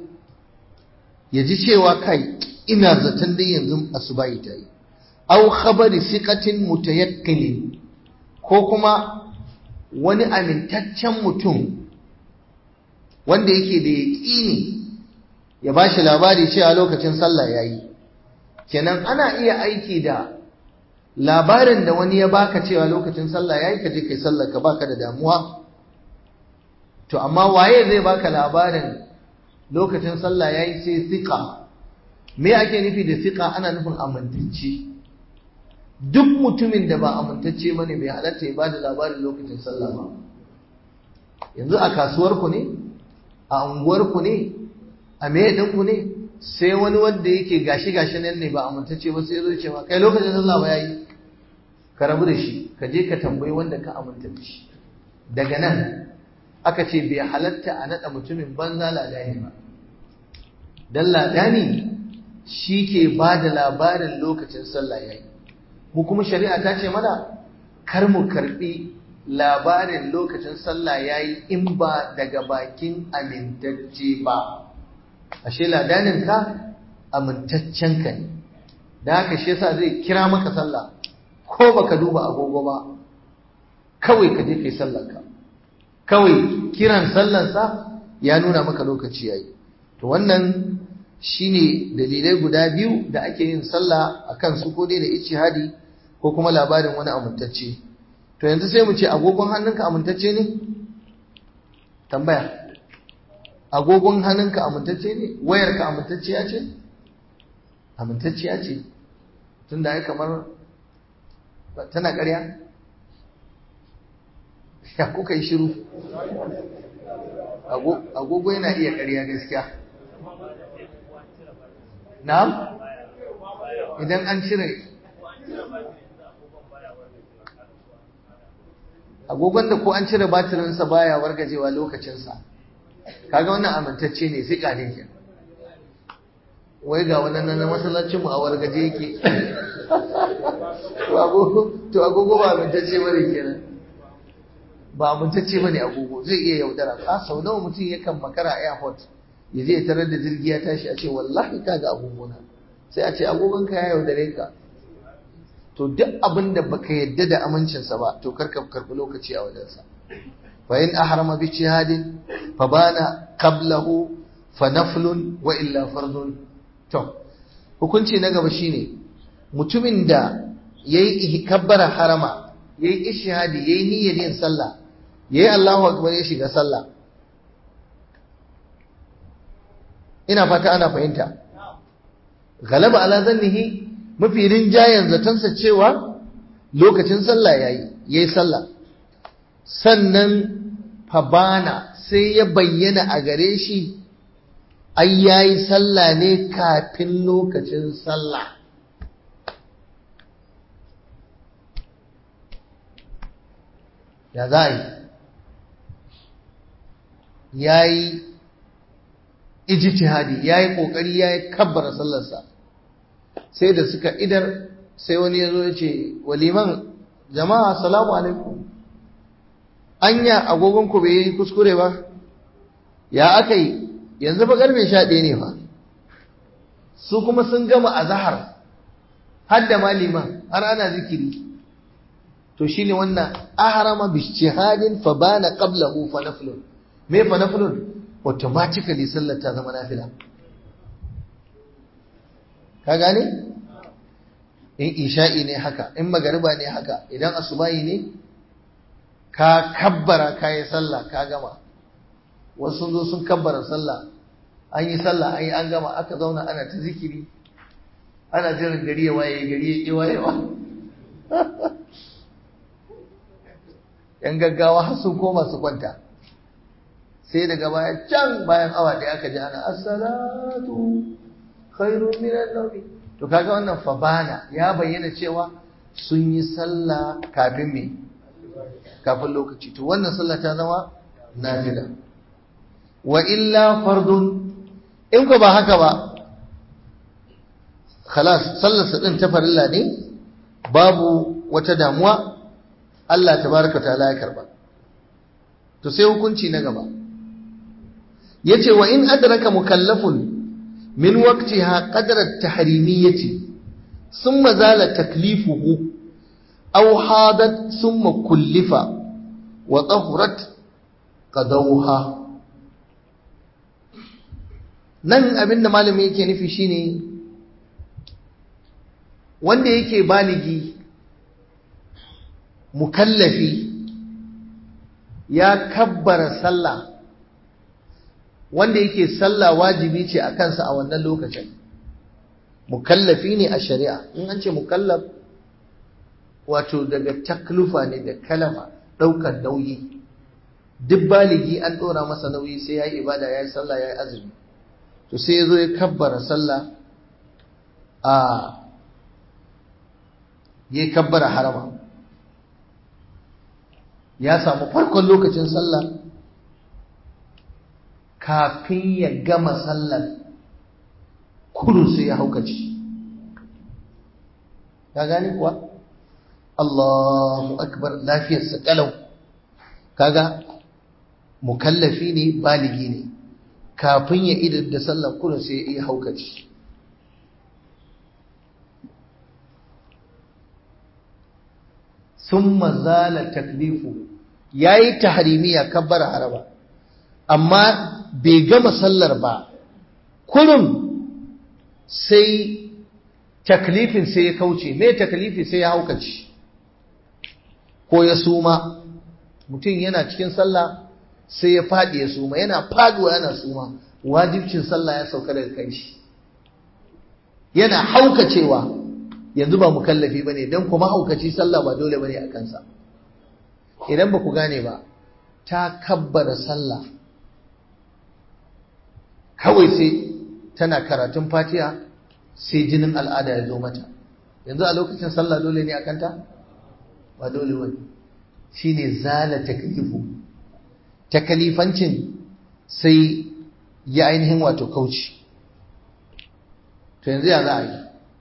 ya ji cewa kai ina zaton dai yanzu asubahi ta yi. Au khabari siqatin mutayaqqinin, ko kuma wani amintaccen mutum wanda yake da yaƙini ya ba shi labari cewa lokacin sallah ya yi. Kenan ana iya aiki da labarin da wani ya baka cewa lokacin sallah ya yi, ka je kai sallah ka baka da damuwa. To amma waye zai baka labarin lokacin sallah ya yi? Sai thiqa. Me ake nufi da thiqa? Ana nufin amintacce. Duk mutumin da ba amintacce bane bai halatta ya bada labarin lokacin sallah ba. Yanzu a kasuwarku ne, a unguwarku ne, a meye ɗinku ne, sai wani wanda yake gashi nan ne ba amintacce ba sai zo ce ma kai lokacin sallah ba yayi, ka rabu da shi, ka je ka tambayi wanda ka aminta da shi. Daga nan aka ce bai halatta a naɗa mutumin banza ladani ba, dan ladani shi ke ba da labarin lokacin sallah yayi. Mu kuma shari'a ta ce mana kar mu karɓi labarin lokacin sallah yayi in ba daga bakin amintacce ba. Ashe ladanin ka amintaccen ka ne, da haka shi yasa zai kira maka sallah ko baka duba agogo ba, kawai ka je kai sallarka, kawai kiran sallarsa ya nuna maka lokaci yayi. To wannan shine dalilai guda biyu da ake yin sallah akan su, ko dai da ijtihadi ko kuma labarin wani amintacce. To yanzu sai mu ce agogon hannunka amintacce ne? Tambaya, agogon hannunka amintacce ne? Wayarka amintacciya ce? Amintacciya ce, tunda ai kamar tana ƙarya? Ya kuka yi shiru? Agogo yana iya ƙarya gaskiya. Na'am? Idan an cire agogon da ko an cire batirinsa baya wargajewa lokacinsa, kaga wannan amintacce ne, sai ne ke. Wai ga wannan na masallacin mu a wargaje yake. To agogo ba amintacce bane kenan. Ba amintacce bane agogo, zai iya yaudara. Sau nawa mutum yakan makara a airport ya je ya tarar da jirgi ya tashi, a ce wallahi kaga agogona, sai a ce agogonka ya yaudare ka. To duk abin da baka yadda da amincinsa ba, to karka karbi lokaci a wajensa. fa in ahrama bi jihadin fa bana qablahu fa naflun wa illa fardun. To hukunci na gaba shine mutumin da yayi kabbara harama, yayi ishihadi, yayi niyyar yin sallah, yayi Allahu akbar, ya shiga sallah. Ina fata ana fahimta. Galaba ala zannihi, mafi rinjayen zatansa cewa lokacin sallah yayi sallah. Sannan fabana sai ya bayyana a gare shi ai yayi sallah ne kafin lokacin sallah. Ya za yayi ijtihadi, yayi kokari, yayi kabbara sallarsa. Sai da suka idar, sai wani yazo ya ce waliman, jama'a assalamu alaikum, anya agogon ku bai yi kuskure ba? Ya akai? Yanzu fa karfe 11 ne fa. Su kuma sun gama azhar, har da maliman, har ana zikiri. To shine wannan ahrama bi ijtihadin fa bana qablahu fa naflun. Me fa naflun? Automatically sallar ta zama nafila. Ka gane? In isha'i ne haka, in magariba ne haka, idan asubahi ne ka kabbara kayi sallah ka gama. Wasu sun zo sun kabbara sallah, an yi sallah, an yi an gama, aka zauna ana ta zikiri, ana jiran gari ya waye, gari ya ƙi wayewa. Yan gaggawa har sun koma su kwanta. Sai daga baya can bayan awa ɗaya aka ji ana as-salatu khairun minan nawmi. To kaga wannan fabana ya bayyana cewa sun yi sallah kafin me? Kafin lokaci. To wannan sallah ta zama nafila. Wa illa fardun, in ko ba haka ba, khalas sallarsa din ta farilla ne, babu wata damuwa, Allah tabaraka ta'ala ya karba. To sai hukunci na gaba. Yace wa in adraka mukallafun min waqtiha qadra at-tahrimiyyati thumma zala taklifuhu aw hadat thumma kullifa wa tahurat qadawha. Nan abinda malami yake nufi shine wanda yake baligi mukallafi ya kabbara sallah, wanda yake sallah wajibi ce a kansa a wannan lokacin, mukallafi ne a shari'a. In an ce mukallaf, wato daga taklufa ne, da kalafa, ɗaukar nauyi. Duk baligi an ɗora masa nauyi sai ya yi ibada, ya yi sallah, ya yi azumi. To sai ya zo ya kabbara sallah, ya kabbara harama, ya samu farkon lokacin sallah, kafin ya gama sallar kudu sai ya haukaci. Ka gane kuwa? Allahu akbar, lafiyarsa kalau. Kaga mukallafi ne, baligi ne, kafin ya idar da sallar kudu sai ya haukaci. thumma zala taklifu yayi tahrimiya kabbara haraba amma bai gama sallar ba kurum sai taklifin sai ya kauce me taklifi sai ya haukace ko ya suma mutum yana cikin sallah sai ya fadi ya suma yana faduwa yana suma wajibcin sallah ya sauka daga kai shi yana haukacewa yanzu ba mukallafi bane dan kuma haukaci sallah ba dole bane a kansa idan ba ku gane ba ta kabbara sallah kawai sai tana karatun Fatiha sai jinin al'ada ya zo mata yanzu a lokacin sallah dole ne akan ta ba dole bane shine zala taklifu takalifancin sai ya ainihin wato kauci to yanzu ya za a yi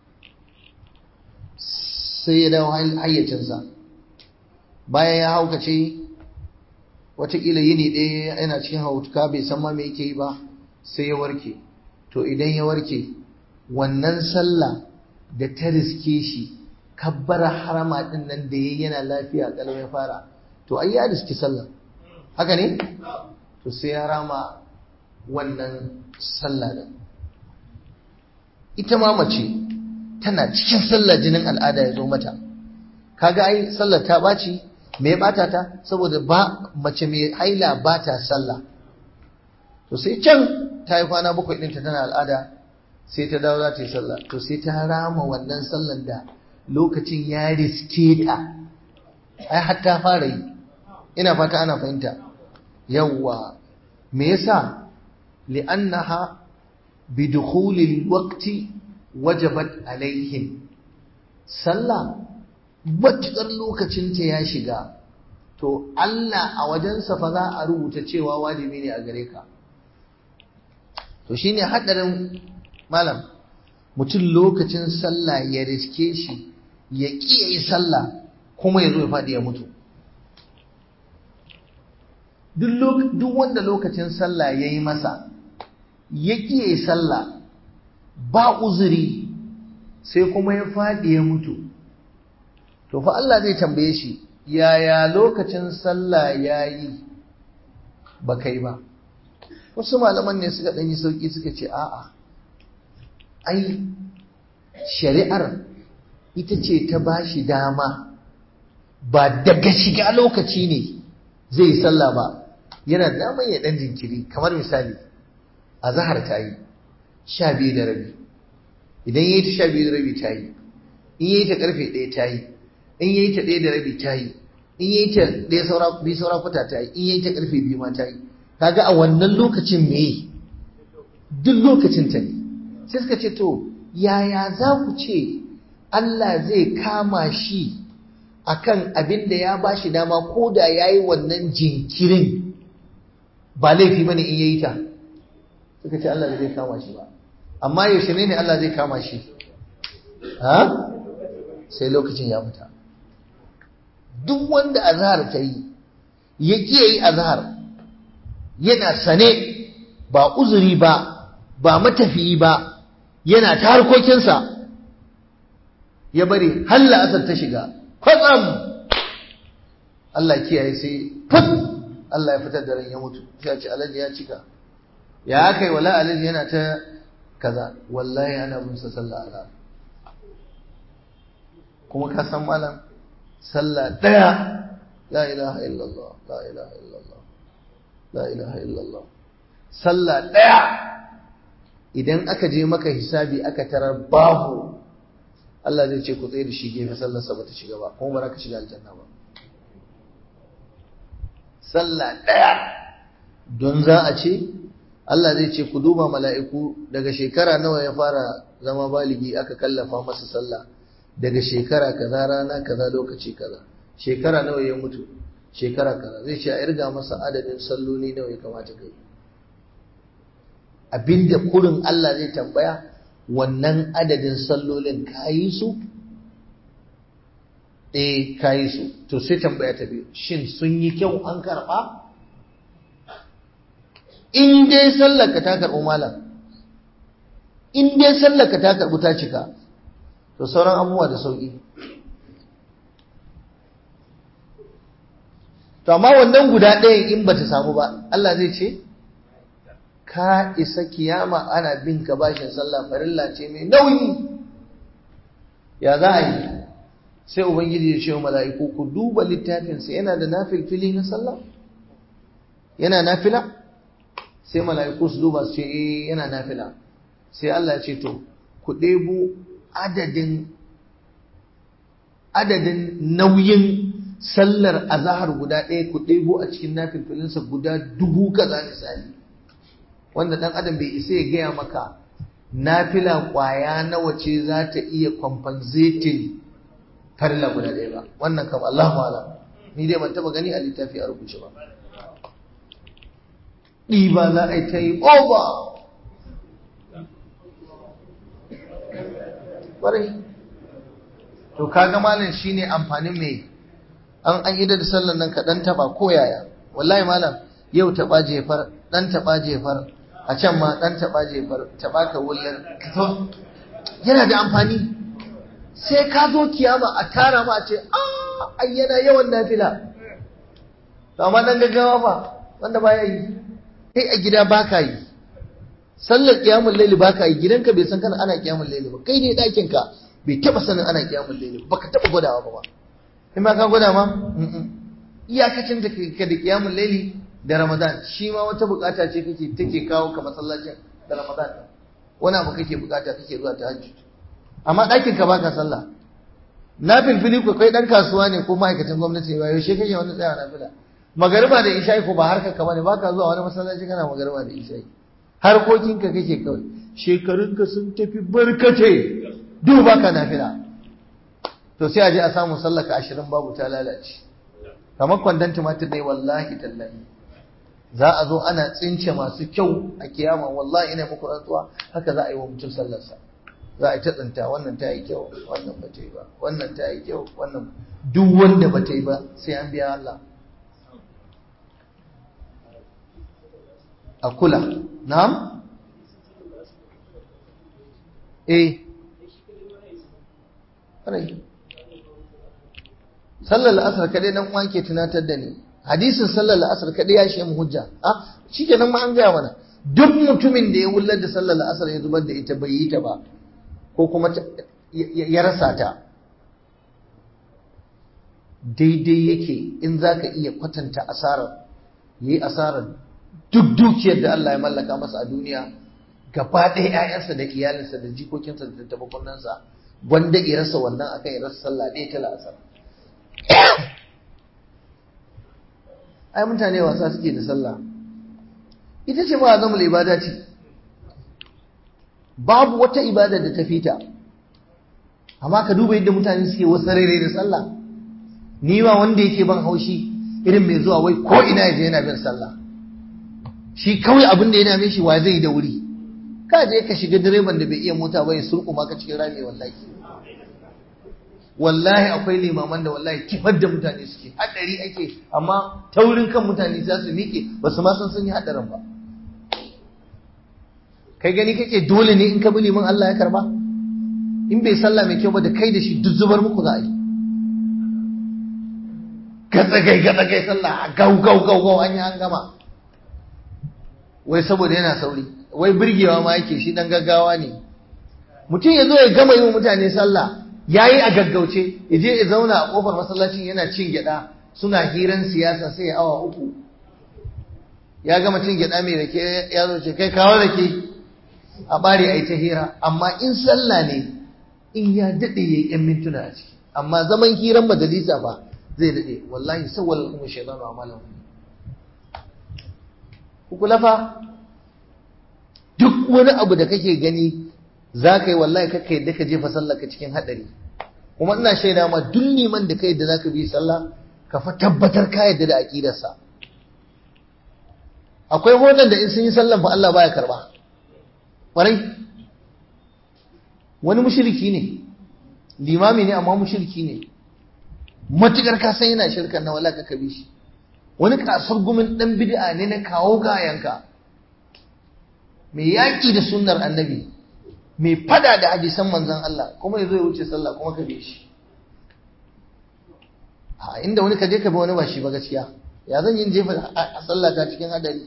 sai ya dawo hayyacinsa bayan ya haukace watakila yini ɗaya yana cikin hautuka bai san ma me yake yi ba sai ya warke to idan ya warke wannan sallah da ta riske shi kabbara harama din nan da yayi yana lafiya kalau ya fara to ai ya riski sallah haka ne to sai ya rama wannan sallah din ita ma mace tana cikin sallah jinin al'ada ya zo mata kaga ai sallar ta baci me ya bata ta saboda ba mace mai haila ba ta sallah to sai can ta yi kwana 7 ɗinta tana al'ada sai ta dawo za ta yi sallah to sai ta rama wannan sallar da lokacin ya riske ta ai har ta fara yi ina fata ana fahimta yawwa me yasa li'annaha bidukhulil waqti wajabat alaihim sallah matukar lokacin ta ya shiga to Allah a wajensa fa za a rubuta cewa wajibi ne a gare ka to shine hadarin malam mutum lokacin sallah ya riske shi ya ƙi yi sallah kuma ya zo ya faɗi ya mutu duk wanda lokacin sallah ya yi masa ya ƙi yi sallah ba uzuri sai kuma ya faɗi ya mutu to fa Allah zai tambaye shi yaya lokacin sallah ya yi ba kai ba wasu malaman ne suka ɗanyi sauƙi suka ce a'a ai shari'ar ita ce ta ba shi dama ba daga shiga lokaci ne zai yi sallah ba yana daman ya ɗan jinkiri kamar misali a zahar ta yi 12:30 idan ya yi ta 12:30 ta yi in ya yi ta ƙarfe 1 ta yi in ya yi ta 1:30 ta yi in ya yi ta 1 saura kwata ta yi in ya yi ta ƙarfe 2 ma ta yi kaga a wannan lokacin me duk lokacin ta ne sai suka ce to yaya za ku ce Allah zai kama shi akan abin da ya ba shi dama ko da ya yi wannan jinkirin ba laifi bane in yayi ta suka ce Allah zai kama shi ba amma yaushe ne Allah zai kama shi ha sai lokacin ya fita duk wanda azhar ta yi ya yi azhar yana sane ba uzuri ba matafiyi ba yana ta harkokinsa ya bari har la'asar ta shiga kwatsam Allah kiyaye sai fut Allah ya fitar da ran ya mutu sai ya ce alaji ya cika ya kai wala alaji yana ta kaza wallahi ana bin sa sallah ala kuma ka san malam sallah daya la ilaha illallah la ilaha illallah la ilaha illallah sallah daya idan aka je maka hisabi aka tarar babu Allah zai ce ku tsaye da shi gefe sallarsa ba ta shiga ba kuma ba za ka shiga aljanna ba sallah ɗaya don za a ce Allah zai ce ku duba mala'iku daga shekara nawa ya fara zama baligi aka kallafa masa sallah daga shekara kaza rana kaza lokaci kaza shekara nawa ya mutu shekara kaza zai ce a irga masa adadin salloli nawa ya kamata kai abinda kurin Allah zai tambaya wannan adadin sallolin kayi su kayi su to sai tambaya ta biyu shin sun yi kyau an karba in dai sallarka ta karbu malam in dai sallarka ta karbu ta cika to sauran abubuwa da sauki to amma wannan guda ɗayan in bata samu ba Allah zai ce ka isa kiyama ana bin ka bashin sallah farilla ce mai nauyi. Ya za a yi? Sai ubangiji ya ce wa mala'iku ku duba littafinsa yana da nafilfili na sallah, yana nafila? Sai mala'iku su duba su ce yana nafila. Sai Allah ya ce to ku ɗebo adadin nauyin sallar azahar guda ɗaya ku ɗebo a cikin nafilfilinsa guda 1000 kaza misali, wanda ɗan adam bai isa ya gaya maka nafila ƙwaya nawa ce za ta iya compensating farilla guda ɗaya ba. Wannan kam Allahu a'lam, ni dai ban taba gani a littafi a rubuce ba. Ɗiba za a yi ta yi over ƙwarai. To kaga malam shine amfanin mai an ida da sallar nan ka dan taba ko yaya. Wallahi malam yau taba jefar, dan taba jefar, a can ma dan taba jefar, taba ka wullar. Yana da amfani. Sai ka zo kiyama a tara ma a ce ai yana yawan nafila. To amma dan gaggawa fa wanda baya yi. Kai a gida baka yi. Sallar qiyamul layli baka yi, gidanka bai san kana ana qiyamul layli ba. Kai ne dakin ka bai taba sanin ana qiyamul layli ba, baka taba gwadawa ba. In ma ka gwada ma iyakacin da ka da qiyamul layli da Ramadan shi ma wata bukata ce take kawo ka masallacin da Ramadan. Wani abu kake bukata kake zuwa tahajjud. Amma dakin ka baka sallah. Nafilfili ko kai dan kasuwa ne ko ma'aikacin gwamnati ne ba yaushe kake wani tsaya nafila. Magariba da isha'i ko ba harkar ka bane, baka zuwa wani masallaci kana magariba da isha'i. Harkokinka kake kawai, shekarunka sun tafi barkace duk baka nafila. To sai a je a samu sallaka 20 babu ta lalace. Kamar kwandon tumatir ne wallahi tallahi. Za a zo ana tsince masu kyau a kiyama, wallahi ina muku rantsuwa haka za a yi wa mutum sallarsa. Za a yi ta tsinta, wannan ta yi kyau, wannan ba ta yi ba, wannan ta yi kyau, wannan duk wanda ba ta yi ba sai an biya Allah. A kula. Na'am? Ƙarai. Sallar la'asar kaɗai nan uwa ke tunatar da ni. Hadisin sallar la'asar kaɗai ya shi mu hujja. Shi ke nan ma an gaya mana. Duk mutumin da ya wullar da sallar la'asar ya zubar da ita bai yi ta ba, ko kuma ya rasa ta. Daidai yake in za ka iya kwatanta asarar, ya yi asarar duk dukiyar da Allah ya mallaka masa a duniya, gaba ɗaya ‘ya'yansa da iyalinsa da jikokinsa da tattabakunansa, wanda ya rasa wannan akan ya rasa sallah ɗaya ta la'asar. Ai mutane wasa suke da sallah. Ita ce ma azamul ibada ce. Babu wata ibada da ta fita. Amma ka duba yadda mutane suke wasu rere da sallah. Ni ba wanda yake ban haushi irin mai zuwa wai ko ina yaje yana bin sallah. Shi kawai abin da ya dame shi wa zai yi da wuri. Ka je ka shiga direban da bai iya mota ba ya surkuma ka cikin rami wallahi. Wallahi akwai limaman da wallahi kifar da mutane suke, hadari ake, amma taurin kan mutane za su miƙe ba su ma san sun yi hadarin ba. Kai gani kake dole ne in ka bi liman Allah ya karba? In bai sallah mai kyau ba da kai da shi duk zubar muku za a yi. Gatsagai sallah gau an yi an gama. Wai saboda yana sauri, wai birgewa ma yake shi dan gaggawa ne. Mutum ya zo ya gama yi wa mutane sallah, yayi a gaggauce, ya je ya zauna a kofar masallacin yana cin gyada, suna hiran siyasa sai ya awa 3. Ya gama cin gyada mai rake ya zo ce kai kawo rake a bare ai ta hira, amma in sallah ne in ya dade yayi yan mintuna a ciki. Amma zaman hiran majalisa ba zai dade, wallahi sawwal kuma shaytanu amalan. Kukula fa duk wani abu da kake gani za ka yi wallahi kakka yadda ka jefa sallah ka cikin haɗari. Kuma ina shaida ma duk liman da ka yadda za ka bi sallah ka fa tabbatar ka yadda da aƙidarsa. Akwai hoton da in sun yi sallan fa Allah baya karba. Ƙwarai wani mushriki ne, limami ne amma mushriki ne. Matukar ka san yana shirkan na wallahi ka bi shi. Wani kasar gumin dan bid'a ne na kawo gayanka. Mai yaki da sunnar annabi, mai fada da hadisan manzon Allah, kuma yazo ya wuce sallah kuma ka bi shi. Inda wani ka je ka bi wani ba shi ba gaskiya. ya zan yin jefa a sallata cikin hadari.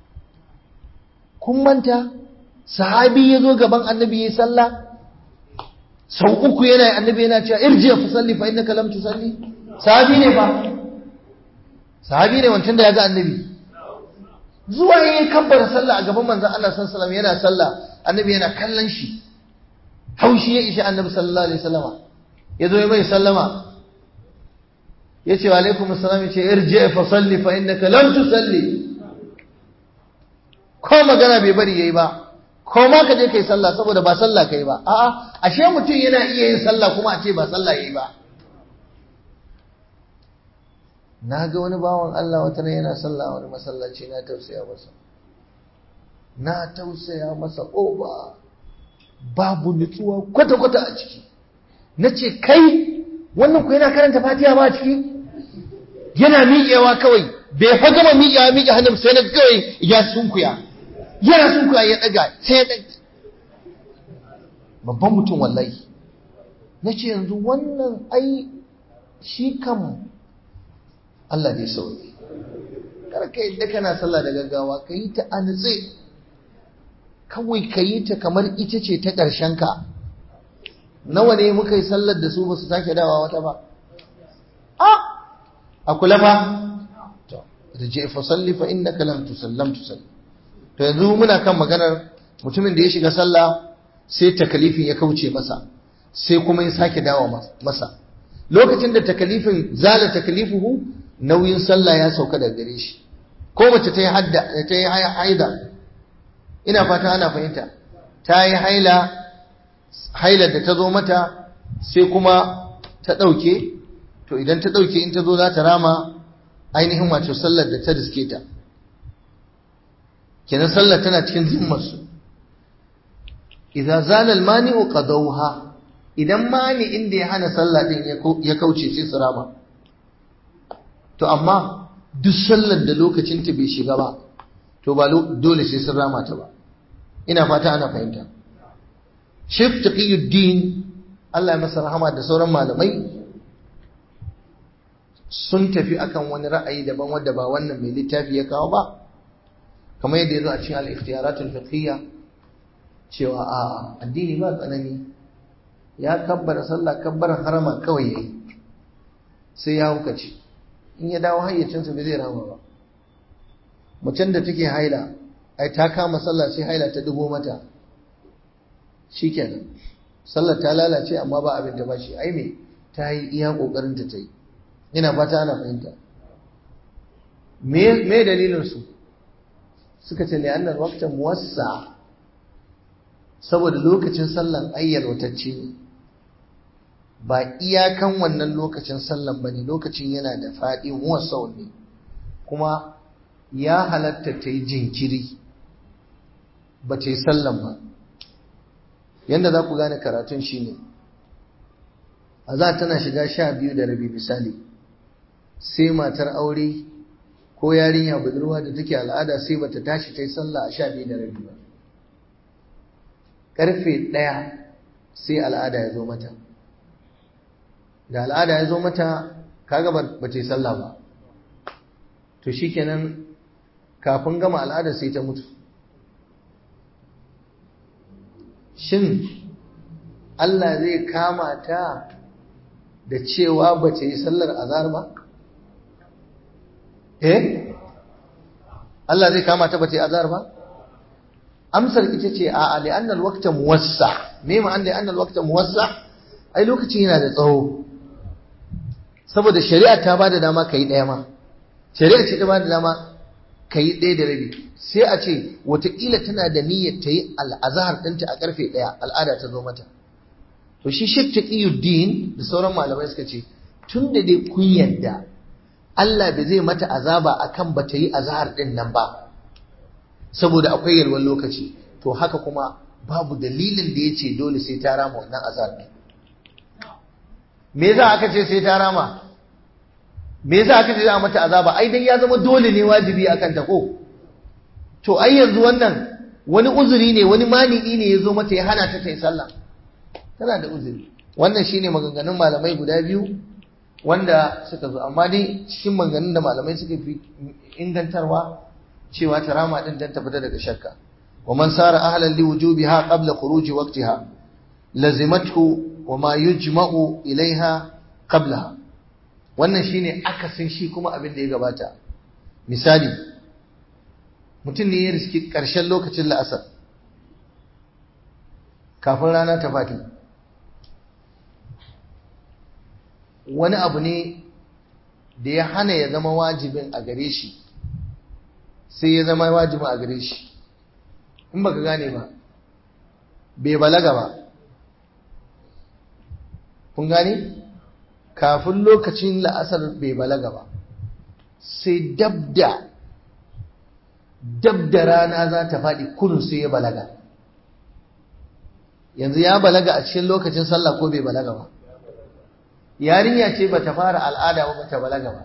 Kun manta sahabi ya zo gaban annabi ya sallah sau uku yana annabi yana cewa irji fa salli fa innaka lam tusalli. Sahabi ne fa, sahabi ne wancan da ya ga annabi zuwa yayin kabbar sallah a gaban manzon Allah sallallahu alaihi wasallam yana sallah, annabi yana kallon shi, haushi ya ishi annabi sallallahu alaihi wasallama, ya zo ya mai sallama ya ce wa alaikum assalam, ya ce irji fa salli fa innaka lam tusalli. Ko magana bai bari yayi ba, ko ma ka je kai sallah saboda ba sallah kai ba. A'a, ashe mutum yana iya yin sallah kuma a ce ba sallah yayi ba. Na ga wani bawan Allah wata ne yana sallah a wani masallaci, na tausaya masa babu nutsuwa kwata-kwata a ciki. Na ce kai wannan ku yana karanta fatiha ba a ciki? Yana miƙewa kawai, bai fa gama miƙe hannun sai na kawai ya sunkuya ya ɗaga sai ya ɗaga. Babban mutum wallahi. Na ce yanzu wannan ai shi kam Allah dai sauki. Kar ka yadda kana sallah da gaggawa, ka yi ta a nutse, kawai ka yi ta kamar ita ce ta ƙarshen ka. Nawa ne muka yi sallar da su ba su sake dawa wata ba? A kula fa? Rije fa salli fa innaka lam tusallam. To yanzu muna kan maganar mutumin da ya shiga sallah sai takalifin ya kauce masa, sai kuma ya sake dawa masa. Lokacin da takalifin zala takalifuhu, nauyin sallah ya sauka daga gare shi. Ko mace ta yi haida, ina fata ana fahimta, ta yi hailar da ta zo mata sai kuma ta ɗauke, to idan ta ɗauke in ta zo za ta rama ainihin wato sallar da ta riske ta. Kenan sallar tana cikin zimmarsu. Idza zala al-mani'u qadawha, idan mani inda ya hana sallah din ya kauce sai su rama. To amma duk sallar da lokacin ta bai shiga ba, to ba dole sai sun rama ta ba. Ina fata ana fahimta. Sheikh Taqiyuddin, Allah ya masa rahama, da sauran malamai sun tafi akan wani ra'ayi daban wanda ba wannan mai littafi ya kawo ba, kamar yadda ya zo a cikin al-ikhtiyaratul fiqhiyya, cewa a addini ba tsanani, ya kabbara sallah kabbaran harama kawai yayi, sai ya hukace, in ya dawo hayyacinsa bai zai rama ba. Macen da take haila, ai ta kama sallah sai haila ta dubo mata, shikenan sallar ta lalace, amma ba abin da ba shi, ai me ta yi iya kokarin ta yi. Ina fata ana fahimta. Me dalilin su? Suka ce li'anna waqta muwassa, saboda lokacin sallan ayyar watacce ne, ba iyakan wannan lokacin sallan bane, lokacin yana da faɗi, muwassa ne, kuma ya halatta ta yi jinkiri ba ta yi sallan ba. Yanda za ku gane karatun shi ne, azahar tana shiga 12:30 misali, sai matar aure ko yarinya budurwa da take al'ada sai bata tashi ta yi sallah a 12:30 ba. Karfe 1 sai al'ada ya zo mata, da al'ada ya zo mata kaga ba ta yi sallah ba, to shikenan kafin gama al'ada sai ta mutu. Shin Allah zai kama ta da cewa ba ta yi sallar azhar ba? Allah zai kama ta ba ta yi azhar ba? Amsar ita ce a'a, li'anna al-waqta muwassa. Me ma'an li'anna al-waqta muwassa? Ai lokacin yana da tsawo. Saboda shari'a ta bada dama kai daya ma. Shari'a ce ta bada dama kai 1:30. Sai a ce wataƙila tana da niyyar ta yi al'azhar ɗinta a ƙarfe 1, al'ada ta zo mata. To shi Sheikh Taqiyuddin da sauran malamai suka ce tun da dai kun yarda Allah bai zai mata azaba akan ba ta yi azhar ɗin nan ba, saboda akwai yalwan lokaci, to haka kuma babu dalilin da ya ce dole sai ta rama wannan azhar ɗin. Me yasa aka ce sai ta rama? Me yasa aka ce za a mata azaba? Ai dan ya zama dole ne, wajibi akan ta ko? To ai yanzu wannan wani uzuri ne, wani mani'i ne ya zo mata ya hana ta yi sallah. Tana da uzuri. Wannan shine maganganun malamai guda biyu wanda suka zo, amma dai cikin maganganun da malamai suka fi ingantarwa cewa ta rama din dan ta fita daga shakka. wa man sara ahlan li wujubiha qabla khuruji waqtiha lazimathu wa ma yujma'u ilaiha qablaha. wannan shine akasin shi kuma abin da ya gabata. misali mutum ne ya riski ƙarshen lokacin la'asar kafin rana ta fadi, wani abu ne da ya hana ya zama wajibin a gare shi sai ya zama wajibin a gare shi. in baka gane ba, bai balaga ba, kun gane? kafin lokacin la'asar bai balaga ba, sai dabda rana za ta faɗi kudu sai ya balaga. yanzu ya balaga a cikin lokacin sallah ko bai balaga ba? yarinya ce bata fara al'ada ba, bata balaga ba,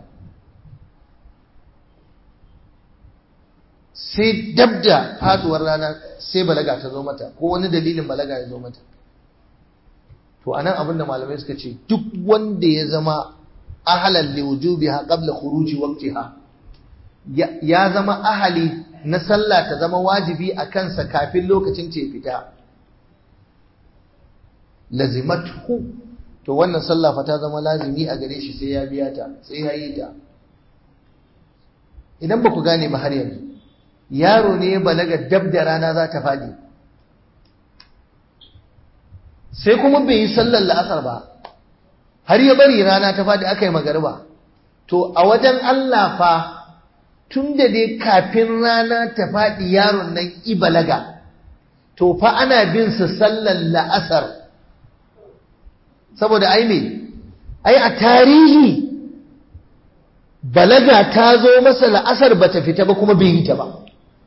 sai dabda faduwar rana sai balaga ta zo mata ko wani dalilin balaga ya zo mata. to anan abinda malamai suka ce duk wanda ya zama ahlan li wujubiha qabla khuruji waqtiha, ya zama ahali na sallah ta zama wajibi a kansa kafin lokacin ta fita, lazimathu, to wannan sallah fa ta zama lazimi a gare shi sai ya biya ta, sai ya yi ta. idan ba ku gane ba har yanzu, yaro ne ya balaga dab da rana za ta faɗi, sai kuma bai yi sallar la'asar ba har ya bari rana ta faɗi aka yi magariba. to a wajen Allah fa tun da dai kafin rana ta faɗi yaron nan i balaga, to fa ana bin sa sallar la'asar, saboda ai a tarihi balaga ta zo masa la'asar bata fita ba kuma bai yi ta ba,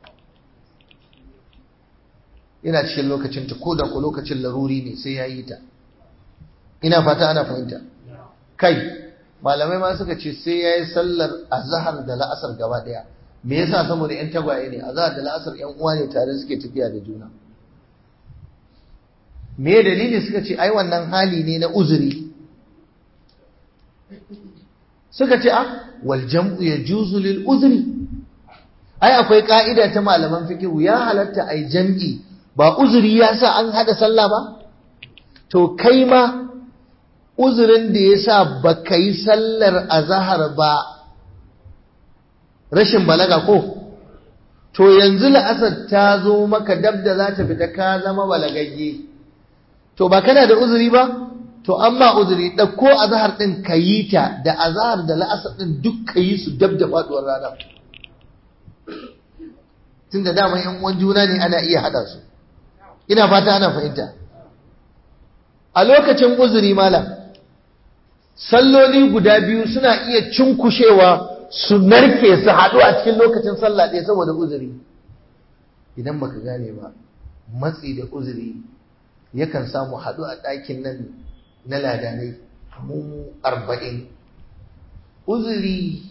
ina cikin lokacin ta ko da ko lokacin laruri ne sai ya yi ta. ina fata ana fahimta. kai malamai ma suka ce sai ya yi sallar azhar da la'asar gaba daya. me yasa? saboda yan tagwaye ne, azhar da la'asar yan uwa ne, tare suke tafiya da juna. me dalili? suka ce ai wannan hali ne na uzuri. suka ce wal jam'u yajuzu lil uzri, ai akwai ka'ida ta malaman fiqh, ya halatta ai jam'i ba uzuri ya sa an hada sallah ba. to kai ma uzurin da yasa baka yi sallar azhar ba rashin balaga ko, to yanzu la'asar ta zo maka dab da za ta fita, ka zama balagagge, to ba kana da uzuri ba? to amma uzuri ɗauko azhar ɗin ka yi ta da azhar da la'asar ɗin duk ka yi su dab da faɗuwar rana, tun da dama yan uwan juna ne, ana iya haɗa su. ina fata ana fahimta. a lokacin uzuri malam, salloli guda biyu suna iya cinkushewa su narke su haɗu a cikin lokacin sallah ɗaya saboda uzuri. idan baka gane ba, matsi da uzuri yakan samu haɗu a ɗakin nan na ladanai mu 40. uzuri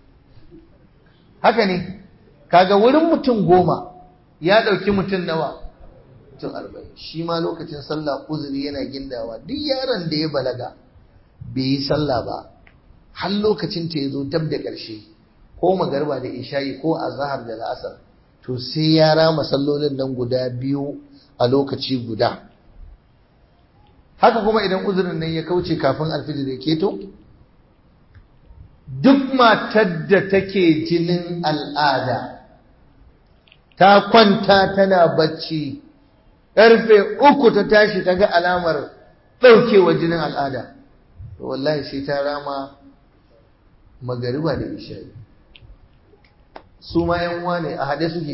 haka ne, kaga wurin mutum 10 ya ɗauki mutum nawa? mutum 40. shi ma lokacin sallah uzuri yana gindawa. duk yaron da ya balaga bai yi sallah ba har lokacin ta yazo dab da ƙarshe, ko magarba da isha'i ko azhar da la'asar, to sai ya rama sallolin nan guda biyu a lokaci guda. haka kuma idan uzurin nan ya kauce kafin alfijir ya keto, duk matar da take jinin al'ada ta kwanta tana bacci, ƙarfe 3 ta tashi ta ga alamar ɗaukewa jinin al'ada, to wallahi sai ta rama magariba da isha'i. su ma yan uwa ne, a haɗe suke.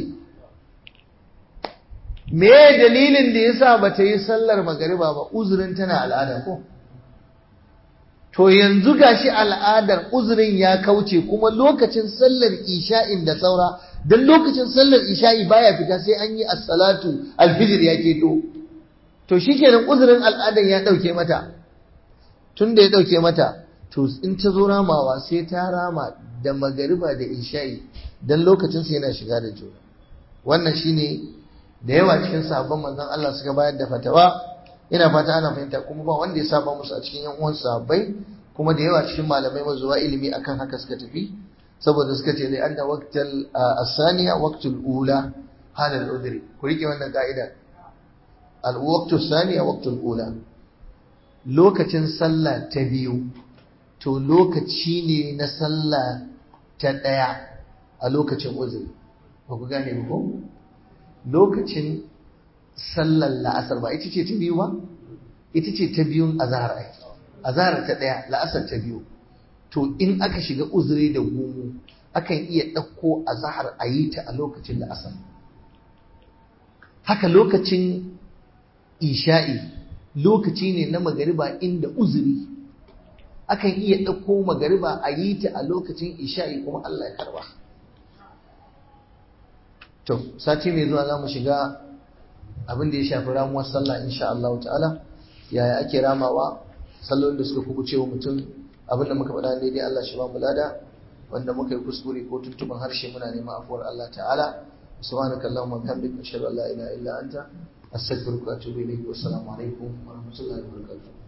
me dalilin da yasa bata yi sallar magariba ba? uzurin tana al'ada ko, to yanzu gashi al'adar uzurin ya kauce, kuma lokacin sallar isha'in da saura, dan lokacin sallar isha'i baya fita sai an yi as-salatu al-fajr ya keto, to shikenan uzurin al'adar ya dauke mata. tunda ya dauke mata, to in ta zo ramawa sai ta rama da magariba da isha'i, dan lokacin sa yana shiga da juna. wannan shine da yawa cikin sahabban manzon Allah suka bayar da fatawa. ina fata ana fahimta, kuma ba wanda ya saba musu a cikin yan uwan sahabbai kuma da yawa cikin malamai mazuwa ilimi akan haka suka tafi saboda suka ce da anna waqtal asaniya waqtul ula hada al-udri ku rike wannan ka'ida al-waqtu saniya waqtul ula lokacin sallah ta biyu to lokaci ne na sallah ta daya a lokacin uzuri ba ku gane ba ko lokacin sallar la'asar ba ita ce ta biyu ba ita ce ta biyun azhar ai azhar ta daya la'asar ta biyu to in aka shiga uzuri da gumu akan iya ɗauko azhar a yi ta a lokacin la'asar haka lokacin isha'i lokaci ne na magariba inda uzuri akan iya ɗauko magariba a yi ta a lokacin isha'i kuma Allah ya karba to sati mai zuwa za mu shiga abin da ya shafi ramuwar sallah insha Allah ta'ala yaya ake ramawa sallolin da suka kubuce wa mutum abin da muka faɗa daidai Allah shi ba mu lada wanda muka yi kuskure ko tuntuban harshe muna neman afuwar Allah ta'ala subhanakallahumma wa bihamdika ashhadu an la ilaha illa anta astaghfiruka wa atubu ilayk wa assalamu alaikum wa rahmatullahi wa barakatuh